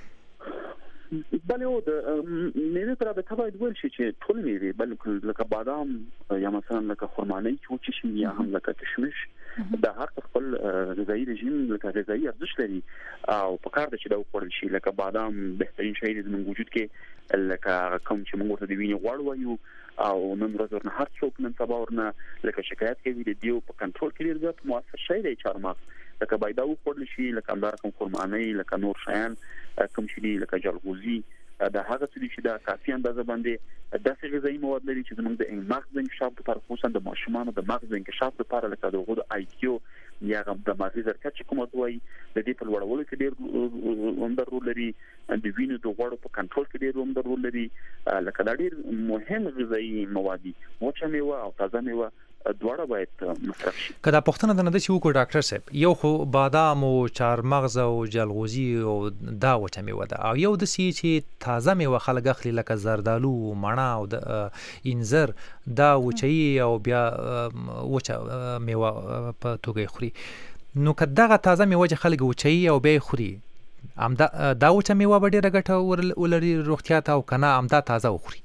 بله او د میوه تر د کباید ول شي چې ټول میوه بلکې لکه بادام یا مثلا لکه خرمانه چې وچی شي یا هم لکه کشمش د هر خپل غذایی رژیم لکه غذایی ارزښت لري او په کار د چې دا وخورل شي لکه بادام بهترین شی دی زموږ وجود کې لکه کوم چې موږ ورته د وینې غوړ وایو او نن ورځ ورنه هر څوک نن سبا ورنه لکه شکایت کوي د دیو په کنټرول کې ډېر زیات موثر شی دی چارمغز لکه باید دا وخورل شي لکه همدار کوم خرمانه لکه نور شیان کوم شي دی لکه جلغوزي دا هغه څه چې دا کافي اندازه باندې داسې غذایی مواد لري چې زموږ د مغز د انکشاف لپاره خصوصا د ماشومانو د مغز د انکشاف لپاره لکه د غوډ آی کیو یا د مغز ظرفیت چې کومه دوی د دې په لوړولو کې ډېر اندر رول لري د وینې د غوړو په کنټرول کې ډېر اندر رول لري لکه دا ډېر مهم غذایی مواد دي وچه میوه او تازه میوه دواړه باید مصرف شي. کله پښتنه د نده چې وکړو ډاکټر صاحب یو خو بادام او چارمغز او جلغوزي او دا وچه میوه ده او یو د سی چې تازه میوه خلک اخلي لکه زردالو مڼه او د انځر دا وچي او بیا وچه میوه په توګه خوري نو کداغه تازه میوه چې خلک وچي او بیا خوري ام دا دا وچه میوه به ډیره ګټه ولري روغتیا ته او کنه ام دا تازه وخوري.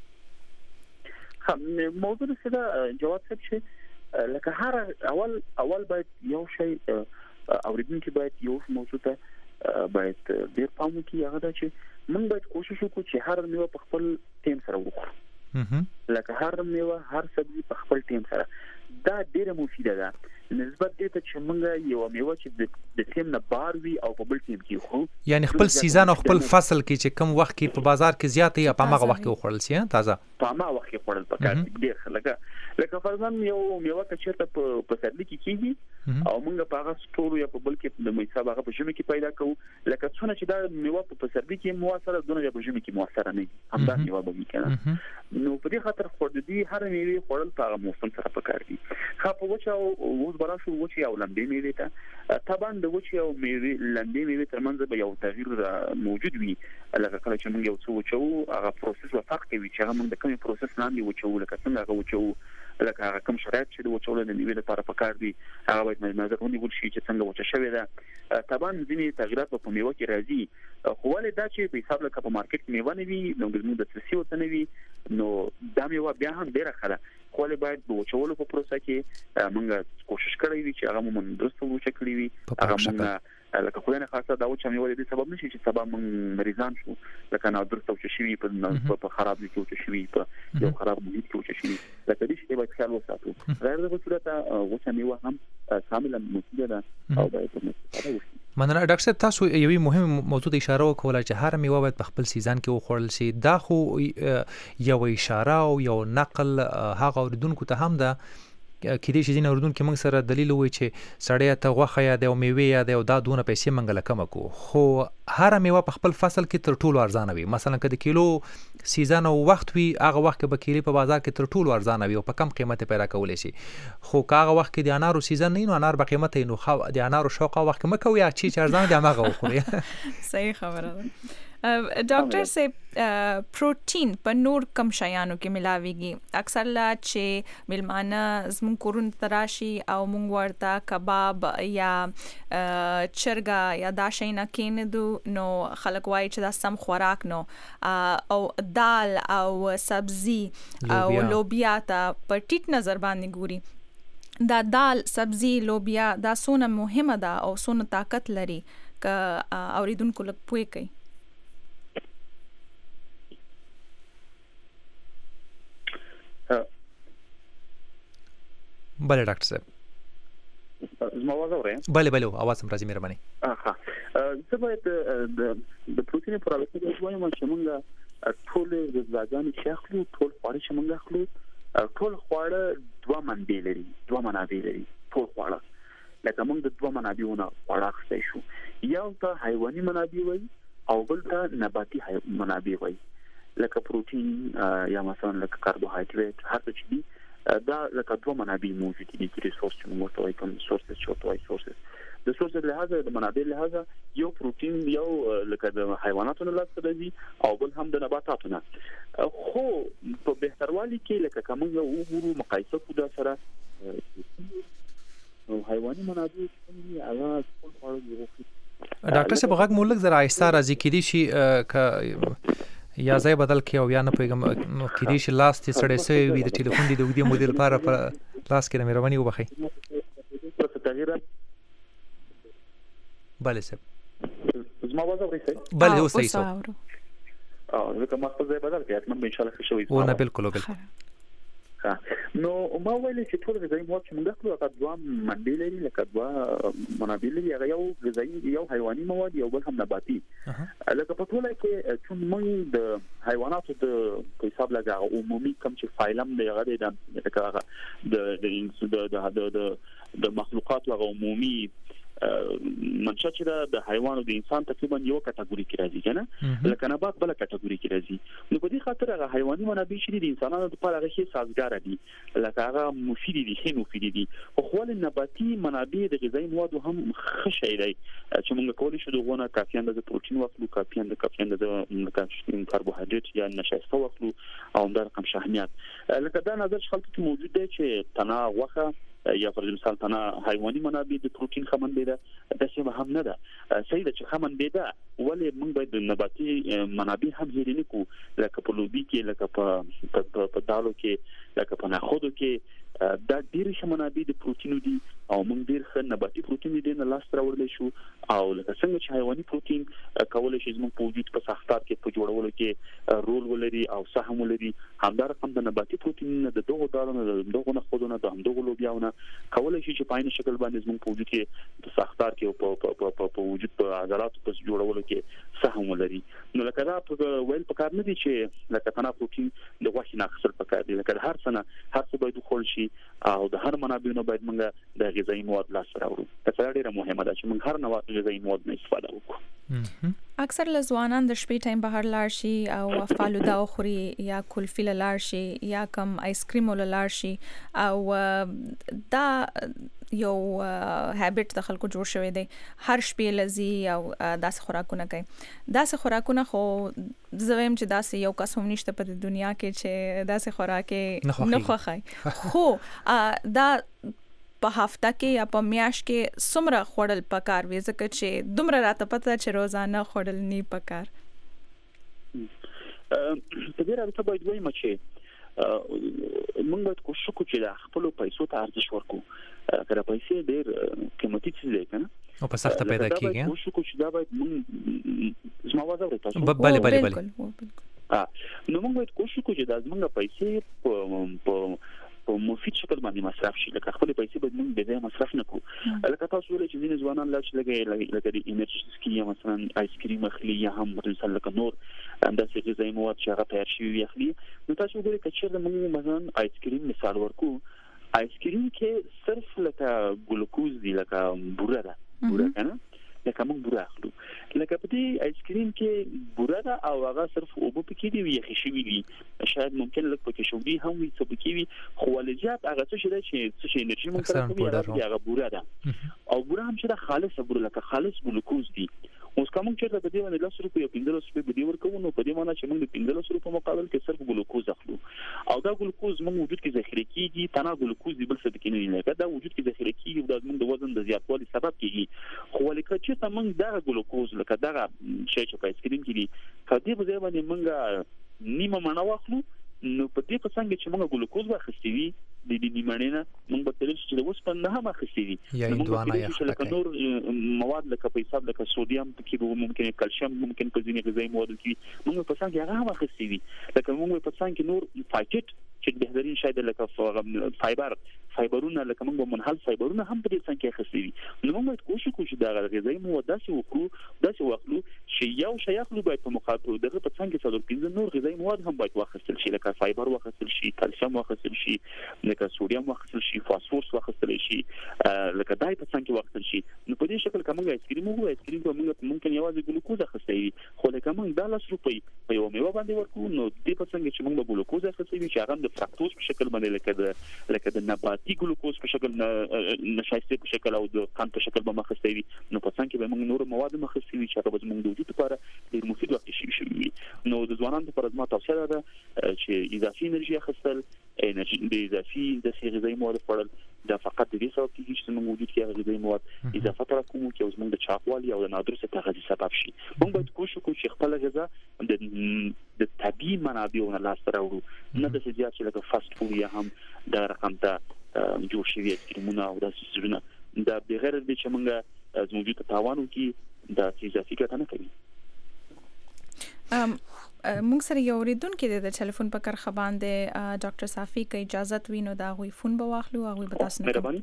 موضوع څه جواب څه شي لکه هر اول اول باید یو شی اوریدونکو باید یو موضوع ته باید ډیر پام وکړي هغه دا چې موږ باید کوشش وکړو چې هر میوه په خپل ټیم سره وخورو لکه هر میوه هر سبزی په خپل ټیم سره دا ډیره مفیده ده نسبت دې ته چې موږ یو میوه چې د ټیم نه بار وي او په بل ټیم کې خو یعنی خپل سیزن او خپل فصل کې چې کم وخت کې په بازار کې زیات یا په هغه وخت کې وخورل شي تازه په هغه وخت کې خورل پکار ډیر خلک لکه فرضاً یو میوه چې چیرته په پسرلی کې کیږي او موږ په هغه سټور یا په بل کې د میثاب هغه په ژمي کې پیدا کوو لکه څونه چې دا میوه په پسرلی کې موثره دونه په ژمي کې موثره نه همدا میوه به وي کنه نو په دې خاطر خور دې هر میوه خورل په هغه موسم سره پکار دي خو په وچه او برا شو وچه او لمبې میوه ته طبعا د وچه او میوه لمبې میوه ترمنځ به یو تغییر موجود وي لکه کله چې موږ یو څه وچو هغه پروسس و فرق کوي چې هغه موږ د کومي پروسس لاندې وچو لکه څنګه هغه وچو لکه هغه کوم شرایط چې د وچولو د میوه لپاره پکار دي هغه باید نظر ونیول شي چې څنګه وچه شوی ده طبعا ځینې تغیرات په میوه کې راځي خو ولې دا چې په حساب لکه په مارکیټ کې میوه نه وي نو موږ د ترسي وته نه وي نو دا میوه بیا هم ډیره خله خو ولې باید د وچولو په پروسه کې موږ کوشش کړی وي چې هغه موږ درست وچه کړی وي هغه موږ لکه خو نه خاصه دا وچه میوه د سبب نشي چې سبب موږ مریضان شو لکه نه درست وچه شي په خراب دي کې وچه شي په یو خراب محیط کې وچه شي لکه دې شی باید خیال وساتو غیر دغه صورت وچه میوه هم کاملا مفیده ده او باید استفاده وشي. مننه ډاکټر صاحب تاسو یوې مهم موضوع ته اشاره وکوله چې هر میوه باید په خپل سیزن کې وخورل شي دا خو یو اشاره او یو نقل هغه اوریدونکو ته هم ده کې دې شي نه اوریدونکو موږ سره دلیل وي چې سړی ته غوښه یا د میوه یا د دا دونه پیسې منګله کم کو خو هر میوه په خپل فصل کې تر ټولو ارزانه وي مثلا کله کیلو سیزن او وخت وي هغه وخت کې به کیلې په بازار کې تر ټولو ارزانه وي او په کم قیمت پیدا کولای شي خو هغه وخت کې د انارو سیزن نه نو انار په قیمت نو خو د انارو شوقه وخت مکو یا چې ارزانه دی هغه وخوري صحیح خبره ده. ډاکټر صاحب پروتین په نور کم شیانو کې ملاويږي اکثر لا چې ملمانه زمون کورن تراشي او مونږ ورته کباب یا چرګا یا دا شینا کیندو نو خلک وایي چې دا سم خوراک نو او دال او سبزی او لوبیا ته په ټیټ نظر باندې ګوري دا دال سبزی لوبیا دا سونه مهمه ده او سونه طاقت لري ک اوریدونکو لک پوي کوي بله ډاکټر صاحب زما आवाज اورئ؟ بله بله आवाज هم راځي مهرباني. ها زه باید د پروتین پر اړه څه وایم چې موږ ټول غذاګانې چې اخلو ټول خواړه چې موږ اخلو ټول خواړه دوه منابع لري دوه منابع لري ټول خواړه لکه موږ د دوه منابعونو خواړه اخلي شو یو ته حیواني منابع وایي او بل ته نباتي منابع وایي لکه پروتین یا مثلا لکه کاربوهایډریټ هر څه چې دي دا لکه دوه منابع موجود دي چې ریسورس چې موږ ورته وایو کوم سورسز چې ورته وایو سورسز د سورسز لحاظه د منابع لحاظه یو پروتین یو لکه د حیواناتو نه لاسته راځي او بل هم د نباتاتو نه خو په بهتروالي کې لکه کوم یو وګورو مقایسه کوو سره نو حیواني منابع څنګه اواز ټول خواړه ډاکټر صاحب غږ مولک زرا آهسته راځي کېدی شي ک یا ځای بدل کې او یا نه پیغام کېدی شي لاس ته سړې سوي وي د ټلیفون دی د ودی مودیل لپاره په لاس کې مهرباني وبخي. بله صاحب زما आवाज اورئ؟ بله اوس صحیح سو او زه کوم څه ځای بدل کې اتمن ان شاء الله ښه شوي او نه بالکل بالکل نو ما ویل چې ټول غذایی مواد چې موږ خپل هغه دوه منابع لري لکه دوه منابع لري هغه یو غذایی یو حیواني مواد یو بل هم نباتي لکه په ټوله کې چې موږ د حیواناتو د په حساب لګا عمومي کم چې فایلم دی هغه د لکه د د د د مخلوقات هغه عمومي منشأ چې د حیوان او د انسان تقریبا یو کټګوري کې راځي کنه لکه نبات بل کټګوري کې راځي نو په دې خاطر هغه حیواني منابع چې د انسانانو لپاره هغه شی سازګار دي لکه هغه مفید دي ښه مفید دي خو خپل نباتي منابع د غذایی موادو هم ښه شي دی چې موږ کولی شو دغه کافي اندازه پروتین واخلو کافي اندازه کافي اندازه کاربوهایډریټ یا نشایسته واخلو او د رقم شحمیات لکه دا نظر خلکو موجود دی چې تنا غوخه یا پر مثال تنا حیواني منابع د پروتین خمن دی دا څه هم نه ده صحیح ده چې خمن دی دا ولې موږ باید د نباتي منابع هم هېر نه کو لکه په لوبي کې لکه په په دالو کې لکه په نخودو کې دا ډېر ښه منابع د پروتینو دي او موږ ډېر ښه نباتي پروتین دي نه لاس راوړل شو او لکه څنګه چې حیواني پروتین کولای شي زموږ په وجود په ساختار کې په جوړولو کې رول ولري او سهم ولري همدارنګه د نباتي پروتین د دغه دالونو د دغه نخودونو د همدغه لوبیاونو کولای شي چې په عین شکل باندې زموږ په وجود کې په ساختار کې او په په وجود په عضلاتو په جوړولو کې سهم ولري نو لکه دا په ویل پکار نه دي چې لکه تنا پروتین د غوښې نه اخیستل پکار دي لکه هر څه نه هر څه باید خول شي او د هر منابعونو باید موږ د غذایی مواد لاس راوړو دا ډیره مهمه ده چې موږ هر نوع غذایی مواد نه استفاده وکړو. اکثر لزوانان د شپې ټایم بهر لاړ شي او فالودا خوري یا کلفی لاړ شي یا کم آیس کریم لاړ شي او دا یو هابټ د خلکو جوړ شوی دی هر شپې لذي او داسې خوراکونه کوي داسې خوراکونه خو زویم چې داسې یو کس هم نشته په دنیا کې چې داسې خوراکه نه خوخای خو دا په هفته کې یا په میاش کې څومره خوړل پکار وي ځکه چې دومره راته پته چې روزانه خوړل نه پکار په دې اړه باید وایم چې موږ باید کوشش وکړو چې د خپل پیسو ته ارزښت ورکړو کله پیسې ډېر قیمتي څه دي کنه او په سخته پیدا کیږي کوشش وکړو چې دا باید موږ زما आवाज اورئ تاسو بله بله بله نو موږ باید کوشش وکړو چې دا زموږ پیسې په په مفید شکل باندې مصرف شي لکه خپل پیسې باید موږ به ځای مصرف نه کړو لکه تاسو ولې چې ځینې ځوانان لا چې لګي لکه د انرژي سکي مثلا آیس کریم اخلي یا هم مثلا لکه نور انداسې غذایی مواد چې هغه تیار شوي اخلي نو تاسو وګورئ چې موږ مثلا آیس کریم مثال ورکو آیس کریم کې صرف لکه ګلوکوز دی لکه بوره ده بوره کنه لکه موږ بوره اخلو لکه په دې آیس کریم کې بوره ده او هغه صرف اوبه پکې دی یخ شوي دي شاید ممکن لکه پکې شوبي هم وي څه پکې وي خو ولجات هغه څه شي چې څه شي انرژي مونږ سره کوي هغه بوره ده او بوره هم چې خالص بوره لکه خالص ګلوکوز دی اوس کوم چې د دې باندې لاس روپیه یا پنځه روپیه به دی ورکوو نو په دې معنی چې موږ د پنځه روپیه په مقابل کې صرف ګلوکوز اخلو او دا ګلوکوز موږ وجود کې ذخیره کیږي تنه ګلوکوز دی بل څه کې نه لګا دا وجود کې ذخیره کیږي او د موږ د وزن د زیاتوالي سبب کیږي خو لکه چې ته موږ دا ګلوکوز لکه دا شی چې په اسکرین کې دی کدی په ځای باندې موږ نیمه مڼه واخلو نو په دې په څنګه چې موږ ګلوکوز واخستې وي د دې نیمه مڼه موږ به تل چې د وسپن نه هم اخستې وي یا هندوانه یا لکه نور مواد لکه په حساب لکه سودیم کې به ممکن کلسیم ممکن په ځینې غذایی مواد کې موږ په څنګه هغه هم اخستې وي لکه موږ په څنګه نور فایټ چې بهترین شاید لکه فایبر فایبرونه لکه موږ منحل فایبرونه هم په دې څنګه کې خسي نو موږ کوشش کوو چې دا غذایی مواد داسې وکړو داسې واخلو چې یو شی اخلو باید په مقابل دغه په څنګه څلور پنځه نور غذایی مواد هم باید واخیستل شي لکه فایبر واخیستل شي کلسیم واخیستل شي لکه سوډیم واخیستل شي فاسفورس واخیستل شي لکه دای په څنګه واخیستل شي نو په دې شکل کومه ایسکریم وو ایسکریم په موږ ممکن یوازې ګلوکوز اخیستي خو لکه موږ د لاس روپی په یو میوه باندې ورکو نو دې په څنګه چې موږ به ګلوکوز اخیستي چې هغه د فرکتوز په شکل باندې لکه د لکه د نباتي ګلوکوز په شکل نشایسته په شکل او د قند په شکل به مخسته وي نو په څنګه به موږ نور مواد مخسته وي چې هغه به موږ د وجود لپاره ډیر مفید وخت شي شي نو د ځوانانو لپاره زما توصیه ده چې اضافي انرژي اخیستل انرژي د اضافي د غذایی مواد خوړل دا فقط د دې سبب کیږي چې موږ وجود کې غذایی مواد اضافه تراکم کوي او موږ د چاقوالي او د نادرسه تغذیه سبب شي موږ باید کوشش وکړو چې خپل غذا د د طبيعي منابعونو لاس راوړو نه د زیات چې لکه فاست فود یا هم د رقم ته جوړ شوی اسکریمونه او داسې څه دا بغیر د چې موږ از موجود تاوانو کې د اضافي ګټه نه کوي ام موږ سره یو ریدونکو د ټلیفون په کرخه باندې ډاکټر صافي که اجازه وینو دا غوي فون به واخلو هغه به تاسو نه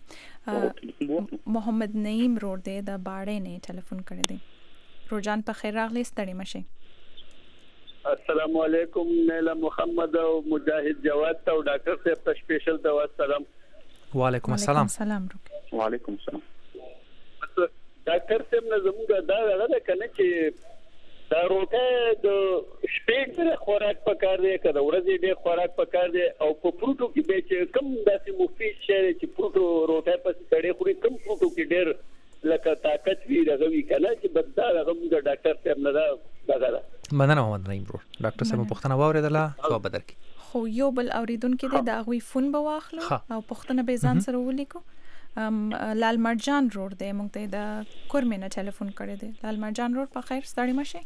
محمد نعیم روډ دی د باړې نه ټلیفون کړی دی روزان په خیر راغلی ستړي مشه السلام علیکم نیلا محمد او مجاهد جواد ته او ډاکټر صاحب ته سپیشل ته السلام وعلیکم السلام سلام وعلیکم السلام ډاکټر صاحب نه زموږ دا غواړه کنه چې دا روټه د شپې سره خوراک پکار دی کله ورځې ډېر خوراک پکار دی او په پروتو کې به چې کم داسې مفید شي چې پروتو روټه په سړې خوري کم پروتو کې ډېر لکه طاقت وی راغوي کنه چې بددا راغوم د ډاکټر صاحب نه دا دا مننه محمد نعیم برو ډاکټر صاحب پوښتنه واوریدله جواب درکې خو یو بل اوریدونکو دی دا غوي فون به واخلو او پوښتنه به ځان سره ولیکو ام لال مرجان روډ دی موږ ته د کورمنه ټلیفون کړی دی لال مرجان روډ په خیر ستړي مشه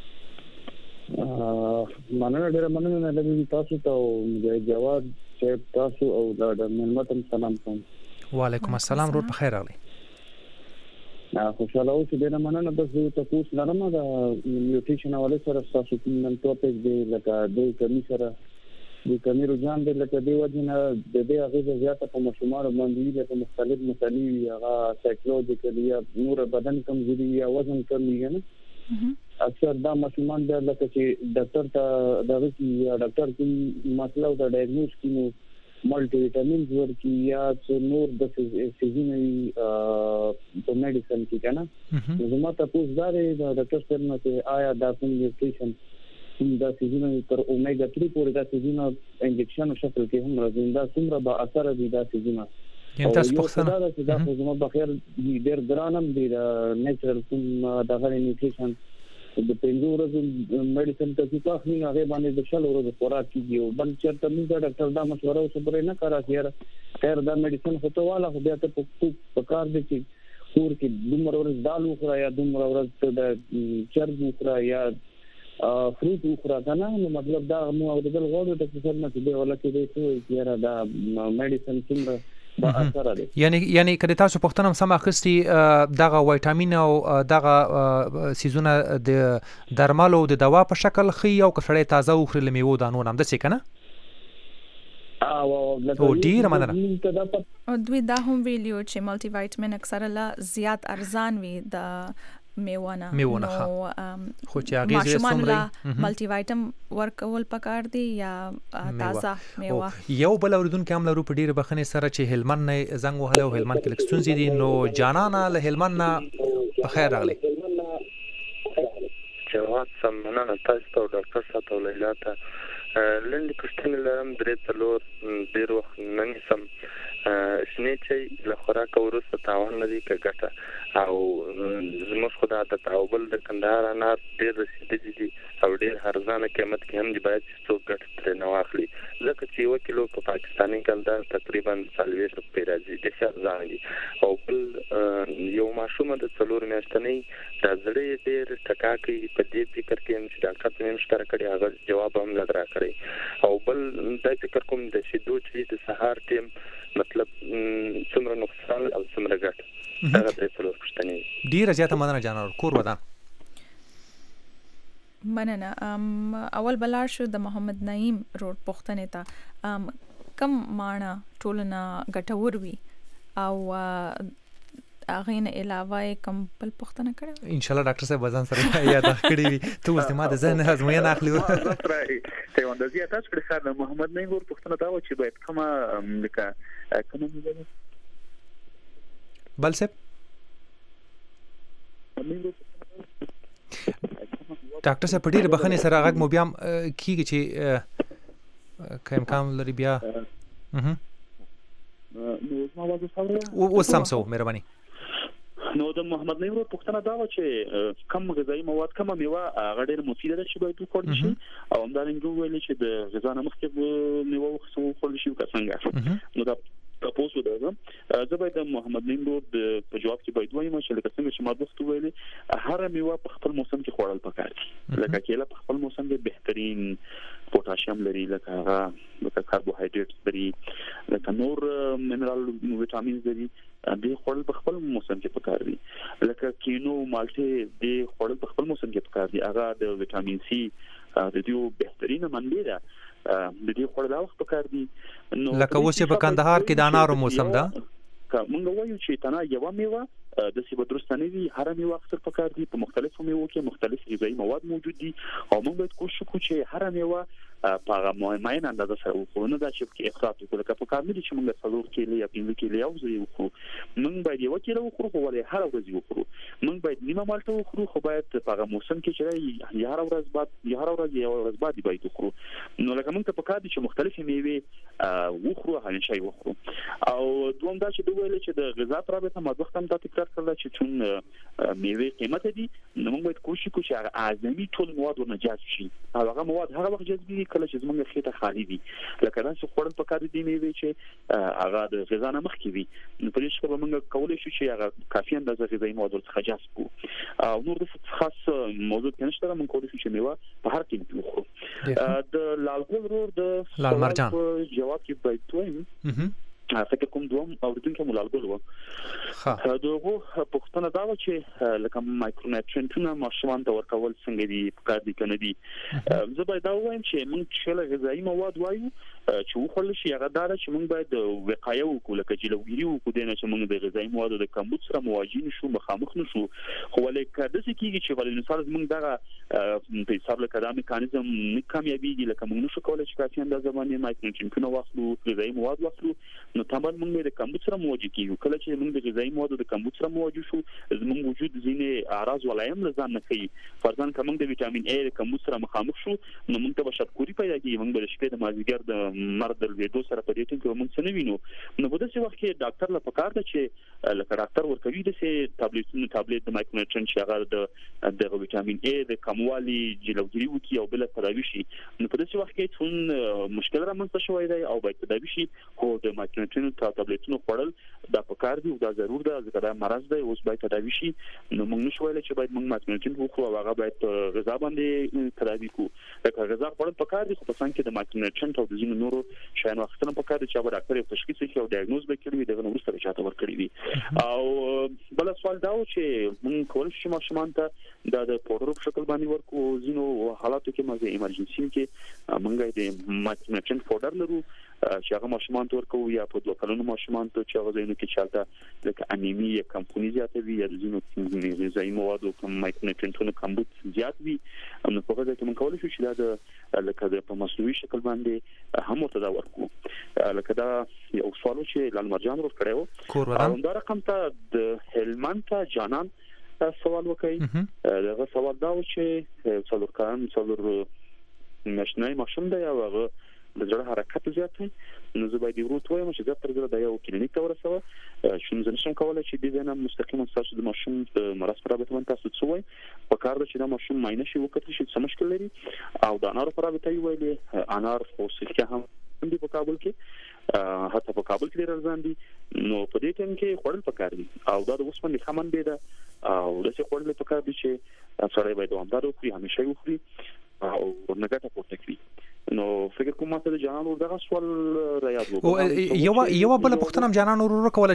مننه ډیره مننه د تاسو ته جواد صاحب تاسو او د ملمتم سلام کوم وعلیکم السلام روډ په خیر راغلی خوشاله اوسئ ډیره مننه بس یو تاسو لرم د نیوټریشن حواله سره تاسو کوم ټاپک دی لکه د کمی سره د کمی رجحان دی لکه دی وجنه د دې هغه زیاته په مشمار باندې لکه مختلف مسلې هغه سایکولوژیکل یا نور بدن کمزوري یا وزن کمی نه اکثر دا مشمار د لکه چې ډاکټر ته دا وی ډاکټر کوم مسله او د ډایګنوز کینو مالټي وټامینز ورکی یا نور د سیزنی په میډیسن کې کنه زما تاسو دا د ډاکټر سره نه آیا دا کوم نیوټریشن دا سیزنه تر اومیګا تھری پورې دا سیزنه انجکشن شکل کې هم راځي دا څومره با اثر دي دا سیزنه یعنی تاسو پوښتنه دا چې دا خو زما بخیر ډیر ګرانم دي دا نیچرل کوم دا غوړي نیوټریشن د پنځو ورځې میډیسن ته چې تاسو نه هغه باندې د شل ورځې خوراک کیږي او بل چرته موږ ډاکټر دا مشوره وسپره نه کرا چې خیر دا میډیسن خو والا خو بیا ته په کار دي چې کور کې دومره ورځ دال وخورا یا دومره ورځ د چرګ وخورا یا فروټ وخورا کنه نو مطلب دا مو اوریدل غواړو د څه نه چې دی ولکه دی چې را دا میډیسن څنګه با اثر لري یعنی یعنی کله تاسو پوښتنه سم اخستي دغه وټامین او دغه سيزونه د درمالو د دوا په شکل خي او کړه تازه وخري لمیو دانو نام د څه کنه او ډیر مننه او دوی دا هم ویلیو چې ملټي وایټامین اکثره لا زیات ارزان وي د میوانه میوانه خو چې هغه زې سمري ملټي وایټم ورکول پکار دی یا تازه میوه یو بل اوریدونکو هم لرو په ډیره بخنه سره چې هلمن نه زنګ وهله او هلمن کې لکستون دي نو جانانا له هلمن نه په خیر راغلی جواد سمنه تاسو ته ډاکټر صاحب او لیلا ته لنډ پښتنه لرم درې څلور ډیر وخت نن سم شنه چې له خوراک ورسته تاوان لري کګټه او زموږ خدای ته تعامل د کندهار انار ډیر رسیدلي دي او ډیر هرزانه قیمت کې هم دی باید څوک ګټه تر نه واخلي ځکه چې یو کیلو په پاکستاني کندهار تقریبا څلوېښت روپۍ راځي د ښه دي او بل یو ماشوم د څلور میاشتنۍ د زړه ډیر ټکا کوي په دې فکر کې چې ډاکټر ته هم شکر کړی هغه جواب هم لګرا کړی او بل د فکر کوم د شیدو چې د سهار ټیم مطلب څومره نقصان او څومره ګټه هغه د څلور پښتنې ډیر زیاته مننه جانور کور ودان مننه. اول بلار شو د محمد نعیم روډ پښتنې ته کم ماڼه ټولنه ګټور وي او هغه نه علاوه کوم بل پښتنه کړو؟ ان شاء الله ډاکټر صاحب وزن سره یاد کړی وي. ته اوس ما د ذهن ازموینه اخلي. ته وندزي تاسو کړی خار محمد نعیم روډ پښتنه دا و چې باید کومه لکه کومه بل سپ ډاکټر صاحب په ډیره بخښنې سره غږ مو بیا کیږي چې کم کم لري بیا اها نو او سم سو مهرباني. نو د محمد نعیم روډ پښتنه دا و چې کم غذایی مواد کم میوه هغه ډېر مفیده ده چې باید وخورل شي او همدارنګه ویل چې د غذا نه مخکې میوه وخورل شي که څنګه. نو دا تاسو دا زه باید د محمد نعیم روډ په جواب کې باید وایم چې لکه څنګه چې ما دوست ویلي هر میوه په خپل موسم کې خوړل پکار دي. لکه کېله په خپل موسم کې بهترین پوتاشیم لري، لکه هغه لکه کاربوهایډریټ لري، لکه نور منرال وټامین لري، د خوړل په خپل موسم کې پکار دي. لکه کینو مالټه د خوړل په خپل موسم کې پکار دي، هغه د وټامین سی د دې بهترینه منبع ده، د دې خوړل وخت پکار دي. نو لکه اوس په کندهار کې د انارو موسم ده، موږ وایو چې تنه یو میوه د سی بدرستانه وی هر میوه اکثر پکار دي، په مختلفو میوو کې مختلف غذایی مواد موجود دي او موږ باید کوشش وکړو چې هر میوه په هغه معین اندازه سره وخورو، نه دا چې کې افراط وکړو. لکه په کار نه دي چې موږ څلور کیلې یا پنځه کیلې او زه وخورو، موږ باید یو کیلې وخورو خو ولې هر ورځ وخورو. موږ باید نیمه مالټه وخورو خو باید په هغه موسم کې چې یا هر ورځ بعد یا هر ورځ یا ورځ بعد باید وخورو. نو لکه موږ ته په کار دي چې مختلفې میوې وخورو، همیشه یې وخورو. او دوم دا چې دوی ویل چې د غذا رابطه ما وخت هم دا تکرار کړل چې چون میوې قیمت دي، نو موږ باید کوشش وکړو چې هغه اعظمي ټول مواد ورنه جذب شي. هغه مواد هغه وخت جذبي کله چې موږ خېټه خالي وي، لکه دا چې خوړل پکار دي میوې چې هغه د غذا نه مخکې وي. نو په دې شکل موږ کولای شو چې هغه کافي اندازه غذایی مواد ورڅخه جذب کړو. او نور د خاص موضوع کې نشته، موږ کولای شو چې میوه په هر قیمت وخورو. د لالګل رور د لال مرجان جواب کې باید وایم فکر کوم دوم اوریدونکو مولالګل و. ها دغه پښتنه دا و چې لکه مایکرو نیوټرینټونه ماشومان ته ورکول څنګه دي پکار دي کنه دي. زه باید دا وایم چې موږ چې غذایی مواد وایو چې وخورل شي هغه دا چې موږ باید وقایه وکړو، لکه جلوګیری وکړو دنه چې موږ د غذایی موادو د کمبود سره مواجه نشو، مخامخ نشو. خو ولکه د څه کیږي چې ولې مثال موږ دا په حساب لکه دا میکانیزم نه کامیابیږي، لکه موږ نشو کولای چې کافي اندازه باندې مایکرو نیوټرینټونه واخلو، غذایی مواد واخلو. نو تمام موږ د کمبود سره مواجه کیږو. کله چې موږ د غذایی موادو د کمبود سره مواجه شو، زموږ وجود ځینې اعراض ولایم لزان نه کوي. فرضاً کوم د وټامین ای د کمبود سره مخامخ شو، نو موږ ته بشکوري پیدا کیږي، موږ د شپې د مازیګر د مرد د ویډیو سره په دې ټیم کې موږ څه نه وینو. نو په داسې وخت کې ډاکټر له پکار ده چې لکه ډاکټر ورکوي د سي ټابلیټونو ټابلیټ د مایکرو نیوټرینټ چې هغه د د وټامین ای د کموالي جلوګیری وکي او بل تداوی شي. نو په داسې وخت کې څون مشکل رامنځته شوی دی او باید تداوی شي. خو د مایکرو نیوټرینټ ټابلیټونو خوړل دا پکار دی او دا ضرور ده، ځکه دا مرض دی اوس باید تداوی شي. نو موږ نشو ویل چې باید موږ مایکرو نیوټرینټ وخورو او هغه باید غذا باندې تداوی کو. لکه غذا خوړل پکار دی، خو په څنګه کې د مایکرو نیوټرینټ او د ځینو نورو شایانو اخیستنه پکار دی چې هغه ډاکټر یې تشخیص کړي او ډایګنوز وکړي، دغه نور سره چاته ورکړي وي. او بل سوال دا و چې موږ کولای شو ماشومان ته دا د پودر په شکل باندې ورکو. ځینو حالاتو کې مزه ایمرجنسي کې موږ د مایکرو نیوټرینټ پودر لرو چې هغه ماشومان ته ورکو، یا په دوه کلونو ماشومان ته چې هغه زینو کې چالتہ لکه انیمي یا کمپونی زیاته وي، یا ځینو غذایی موادو کوم مایکرو نیوټرینټونو کمبود زیات وي. نو په هغه کې موږ کولای شو چې دا د لکه د په مصنوعي شکل باندې هم ورته دا ورکو. لکه دا یو سوال چې لال مرجان ور کړو او دا رقم ته د هلمند ته جانان سوال وکړي. دغه سوال دا و چې څلور کلن څلور مشنای ماشوم دی او هغه د زړه حرکت زیات دی. نو زه باید ورو ته وایم چې زه تر دې د یو کلینیک ته ورسوه، چې زه نشم کولای چې دې نه مستقیما تاسو د ماشوم د مرض پر رابطه باندې تاسو څه وایي. په کار ده چې دا ماشوم معاینه شي وکړي چې څه مشکل لري. او د انار پر رابطه یې ویلي انار خو سکه هم دی په کابل کې، حتی په کابل کې ډېر ارزان دي. نو په دې ټیم کې خوړل پکار دي او دا د اوس باندې خمن دی دا او د څه خوړل پکار دي چې سړی باید دوامدار وکړي، همیشه وکړي. او ورنګټه پورته کړي. نو فکر کوم ماته د جانان ور دغه سوال را یاد وو. یو یو بل پښتنه جانان ور کوله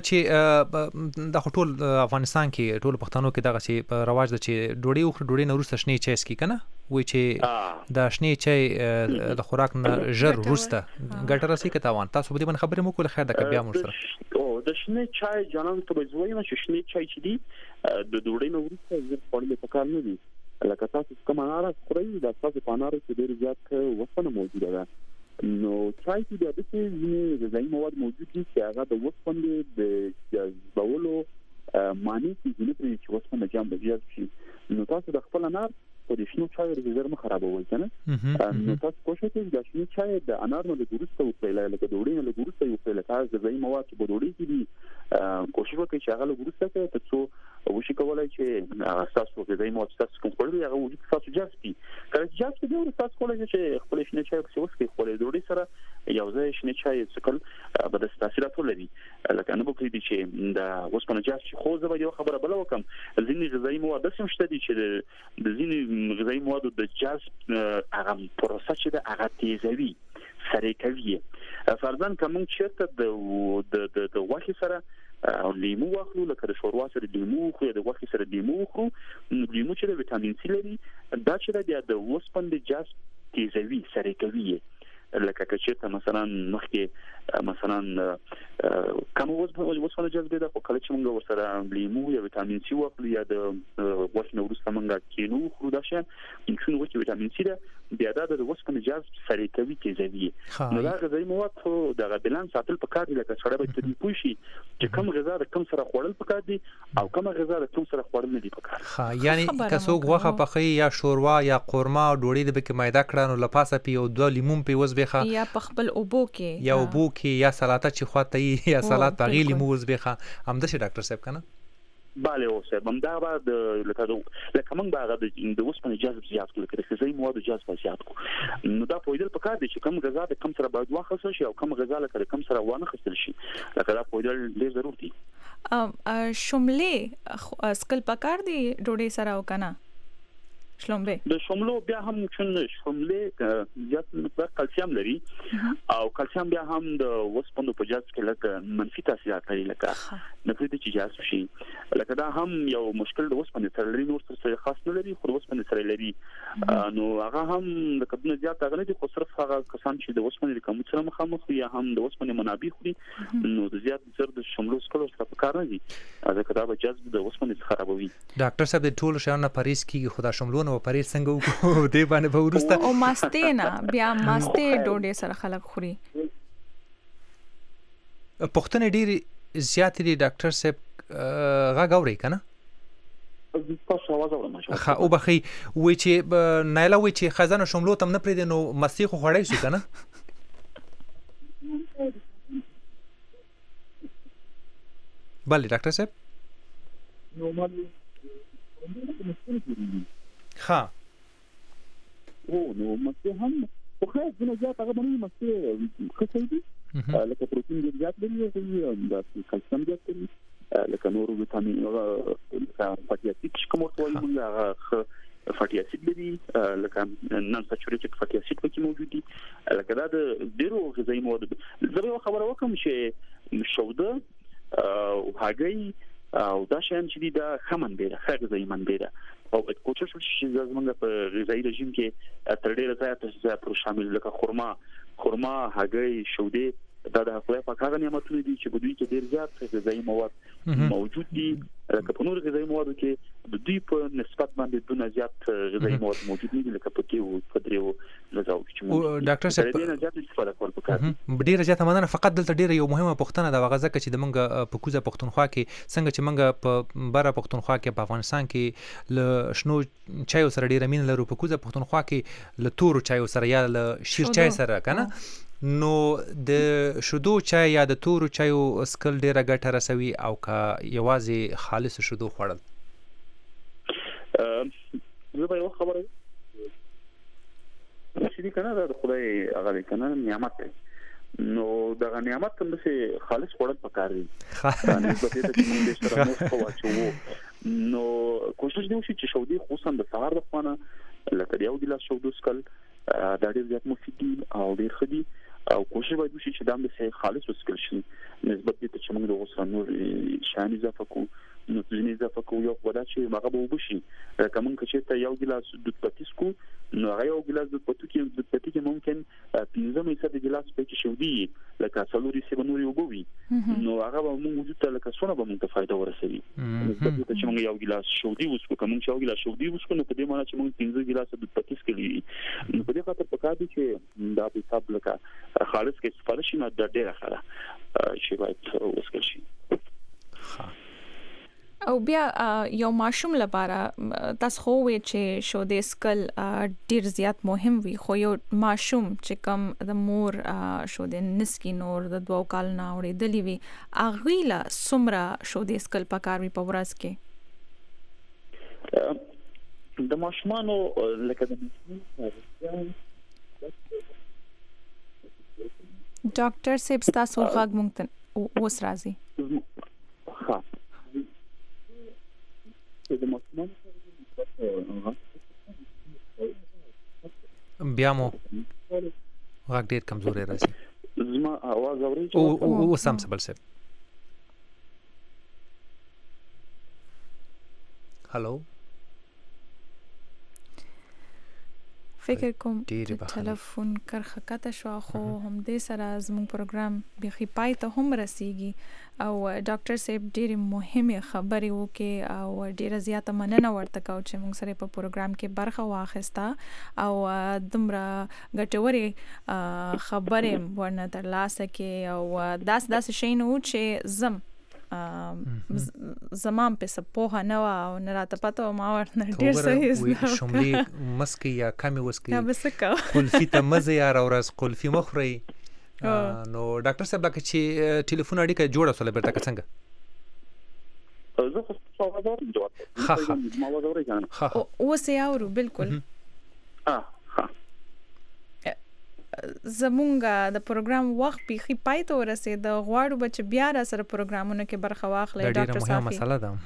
چې د ټول افغانستان کې ټول پښتنو کې دغه چې رواج د چې ډوډۍ او ډوډۍ نور سشنې چای سکي کنه وای چې د شنې چای د خوراک نه ژر ورسته ګټه راسي کې تاوان. تاسو به دې باندې خبرې مو کوله خیر د کبیا مو سره او د شنې چای جانان ته به زوی نه شنې چای چې دی د ډوډۍ نور ورسته زر خورل په کار نه دي. لکه تاسو کوم انار خورئ د تاسو په انار کې ډېر زیات وسپنه موجوده ده. نو چای کې د دې ځینې غذایي مواد موجود دي چې هغه د وسپنې د جذبولو معنی کې ځینې پرې چې وسپنه جام د زیات شي. نو تاسو د خپل انار په دې شنو چای د زر مخ خرابوي کنه. نو تاسو کوشش وکړئ د شنو چای د انار نه د ګورسته وکړئ لکه د وړې نه د ګورسته وکړئ لکه د غذایي مواد په ډوډۍ کې دي کوشش وکړئ چې هغه له ګورسته کې تاسو وشي کولای چې تاسو غذایي مواد تاسو کوم خوري هغه وجود تاسو جذبي کله چې جذب دی تاسو کولای چې خپل شنو چای په څه وسکي خپل ډوډۍ سره یو ځای شنو چای څکل به د تاثیرات لري. لکه نه بکړي چې د وسپنه جذب خو زه به یو خبره بل وکم ځینې غذایي مواد هم شته دي چې د ځینې غذایي موادو د جذب هغه پروسه چې د هغه تیزوي سره کوي. فرضاً کوم چې د د د واخې سره او لیمو واخلو لکه د شوروا سره لیمو خو د واخې سره لیمو خو لیمو چې د ویټامین سی لري دا چې د وسپنې جذب تیزوي سره کوي. لکه کچته مثلا مخکې مثلا کوم وسپنه جذب ده خو کله چې موږ ورسره لیمو یا ویټامین سی واخلو یا د واښنه ورسره موږ کینو خو دا شي چې وکړي ویټامین سی ده بیا دا د وسپنه جذب سره کوي تیزوي. نو دا غذایي مواد خو د بیلانس ساتل پکار دي لکه سره به تدې پوي شي چې کوم غذا د کوم سره خوړل پکار دي او کوم غذا د کوم سره خوړل نه دي پکار. ها یعنی کڅو غوخه پخې یا شوروا یا قورما ډوډۍ د بکې مایده کړه نو لپاسه پی او دوه لیمون پی وز بخه یا په خپل اوبو کې یا اوبو کې یا سلاطه چې خواته یا سلاد په غیلی موز بخه هم د ډاکټر صاحب کنه bale o se bam da ba de leka do leka man ba ga de د وسپنې جذب زیات کړي کړي غذایي مواد جذب زیات کو. نو دا پویدل پکار دي چې کوم غذا د کوم سره باید واخص شي او کوم غذا لکه کوم سره وانه خستل شي لکه دا پویدل ډیر ضروري دي. ا شملې اسکل پکار دي ډوډۍ سره او کنه شلمبه د شملو بیا هم چون شملې زیات مقدار کلسیم لري او کلسیم بیا هم د وسپنو په جذب کې لکه منفي تاثیرات لري لکه نفرت چې جذب شي لکه دا هم یو مشکل د وسپنې سره لري نور سره خاص نه لري خو وسپنې سره لري. نو هغه هم د کډونه زیات هغه نه دي خو صرف هغه کسان چې د وسپنې د کم سره مخامخ یا هم د وسپنې منابع خوري نو د زیات سر د شملو سکلو سره په کار نه دي دا کدا به جذب د وسپنې خرابوي. ډاکټر صاحب د ټول شانه پریز کیږي خدا شملو نو پرې څنګه وکړو دې باندې به ورسته او ماسته نه بیا ماسته ډوډۍ سره خلک خوري. پښتنې ډېری زیات دي ډاکټر صاحب غاغوري کنه خا او بخي وای چې نایلا وای چې خزانه شملو تم نه پرې نو مستی خو خړای شو کنه بله ډاکټر صاحب نورمال ها او نو مسته هم خو خو ځنه زیات هغه باندې مسته خصوصي دي لکه پروتین زیات لري او د کلسیم زیات لري لکه نور ویټامین لکه فاتي اسید کوم څه وایي هغه فاتي اسید لري لکه نان ساتورېټډ فاتي اسید پکې موجود دي لکه دا د ډیرو غذایي مواد زه یو خبره وکم چې شوده او هګۍ او دا شان چې دا خمن دی ښه غذایي منبع ده او کوشش وشي چې زمونږ په غذایي رژیم کې تر ډیره ځای ته پر شامل لکه خرما خرما هګۍ شوده دا د خپل په کاغذ نعمتونه دي چې په دوی کې ډیر زیات غذایي مواد موجود دي لکه په نور غذایي موادو کې د دوی په نسبت باندې دونه زیات غذایي مواد موجود دي لکه په کې او په دریو غذاو کې موجود ډاکټر صاحب ډیر زیات استفاده کول پکار ډیر زیات مننه فقط دلته ډیر یو مهمه پوښتنه دا وغځه چې د منګه په کوزه پښتونخوا کې څنګه چې منګه په بره پښتونخوا کې په افغانستان کې ل شنو چای سره ډیر مين لرو په کوزه پښتونخوا کې ل تورو چای سره یا ل شیر چای سره کنه نو د شودو چای یا د تورو چایو اسکل ډیره ګټه رسوي او کا یوازې خالص شودو خوړل زه به یو خبره چې کنه دا خدای هغه کنه نعمت نو دا نعمت هم څه خالص خوړل پکار دي نسبت ته چې موږ سره مو کوو نو کوشش دی چې شودي خصوصا د سهار د خوانه لکه یو ګلاس شودو سکل دا ډیر زیات مفید دي او ډیر ښه دي او کوشش باید وشي چې دا به خالص وسکل شي نسبت دې ته چې موږ د غوسه نور شان اضافه کوو نو ځینې اضافه کوو یو ودا چې هغه به وبشي کوم چې یو ګلاس دود پاتې سکو نو هغه یو ګلاس دود پاتې کې دود پاتې کې ممکن پنځه فیصد ګلاس پکې شودي لکه څلوري سه نور یو بوي نو هغه به موږ وجود ته لکه څونه به موږ ته فائدہ ورسوي نسبت دې ته چې موږ یو ګلاس شودي وسکو کوم چې یو ګلاس شودي وسکو نو په دې معنی چې موږ پنځه ګلاس دود پاتې سکلي نو په دې خاطر پکار دي چې دا په حساب لکه خالص کې استفاده شي نه د ډیره خره چې باید وسکل شي او بیا یو ماشوم لپاره تاسو خو وی چې شودې سکل ډیر زیات مهم وي خو یو ماشوم چې کم د مور شودې نسکی نور د دوه کال نه اورېدلی وي اغیلا سمرا شودې سکل پکار وي په ورځ کې د ماشومانو لکه د ډاکټر صاحب تاسو غږ مونږ اوس راځي ها د ماشومانو بیا مو غږ ډیر کمزوري راځي زما आवाज اوري او او سم سبل سب هالو فکر کوم ټلیفون کرخه کته شو خو هم دې سره زموږ پروګرام بيخي پای ته هم رسیږي او ډاکټر صاحب ډېر مهمه خبرې وکي او ډېر زیاته مننه ورته کوم چې موږ سره په پروګرام کې برخه واخیسته او دمره ګټوري خبرې ورنه ترلاسه کې او داس داس شي نو چې زم زمان په سپوها نو او نه راته پته ما ورنه ډیر صحیح وي شملې مسکی یا کمی وسکی یا بسکا کلفی ته مزه یا ورځ کلفی مخوري نو ډاکټر صاحب لکه چې ټلیفون اړیکه جوړه سول برته څنګه زه خو څه وځم جواب ها ها ما وځوري کنه ها او سه اورو بالکل ها ها زمونږ د پروګرام وخت بيخي پای ته ورسېد د غواړو بچ بیا را سره پروګرامونو کې برخه واخلې ډاکټر صاحب دا ډیره مهمه مسله ده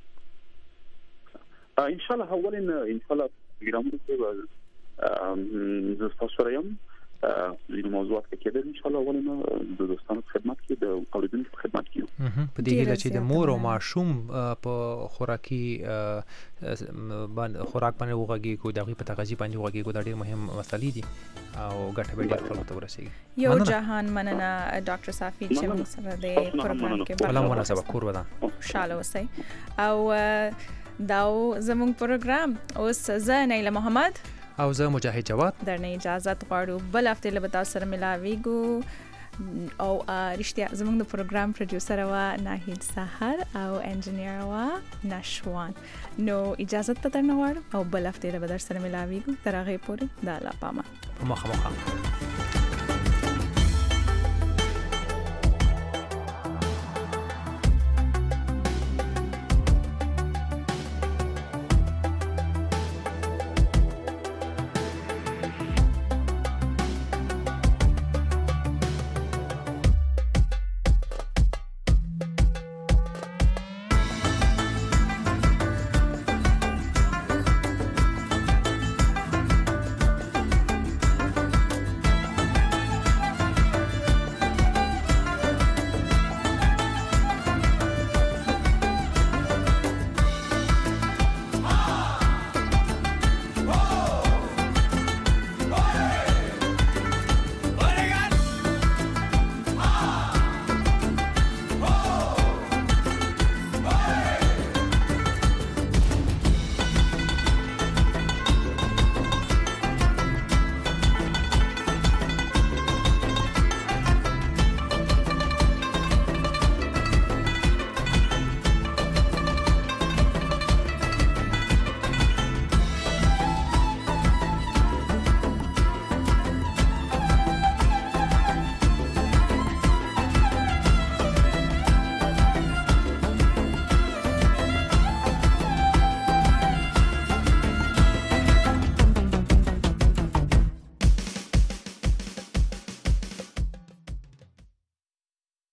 ان شاء الله اولین ان شاء الله پروګرامونو کې زه تاسو سره یم د موضوعات کې کېدل ان شاء الله اولین د دوستانو خدمت کې د اوریدونکو خدمت کې په دې هیله چې د مور او ماشوم په خوراکي باندې خوراک باندې وغږی کو دغه په تغذیه باندې وغږی کو دا ډېر مهم مسلې دي او ګټه به ډېر خلکو ته ورسیږي یو جهان مننه ډاکټر صافي چې موږ سره د پروګرام کې برخه مناسبه کور ودان خوشاله اوسئ او دا زموږ پروګرام اوس زه نیله محمد او زه مجاهد جواد درنه اجازه غواړو بل هفته له تاسو سره ملاویږو او رښتیا زموږ د پروګرام پروډوسر وا ناهید سحر او انجینیر وا نشوان نو اجازه ته درنه غواړو او بل هفته له تاسو سره ملاویږو تر هغه پورې د الله پامان مخه مخه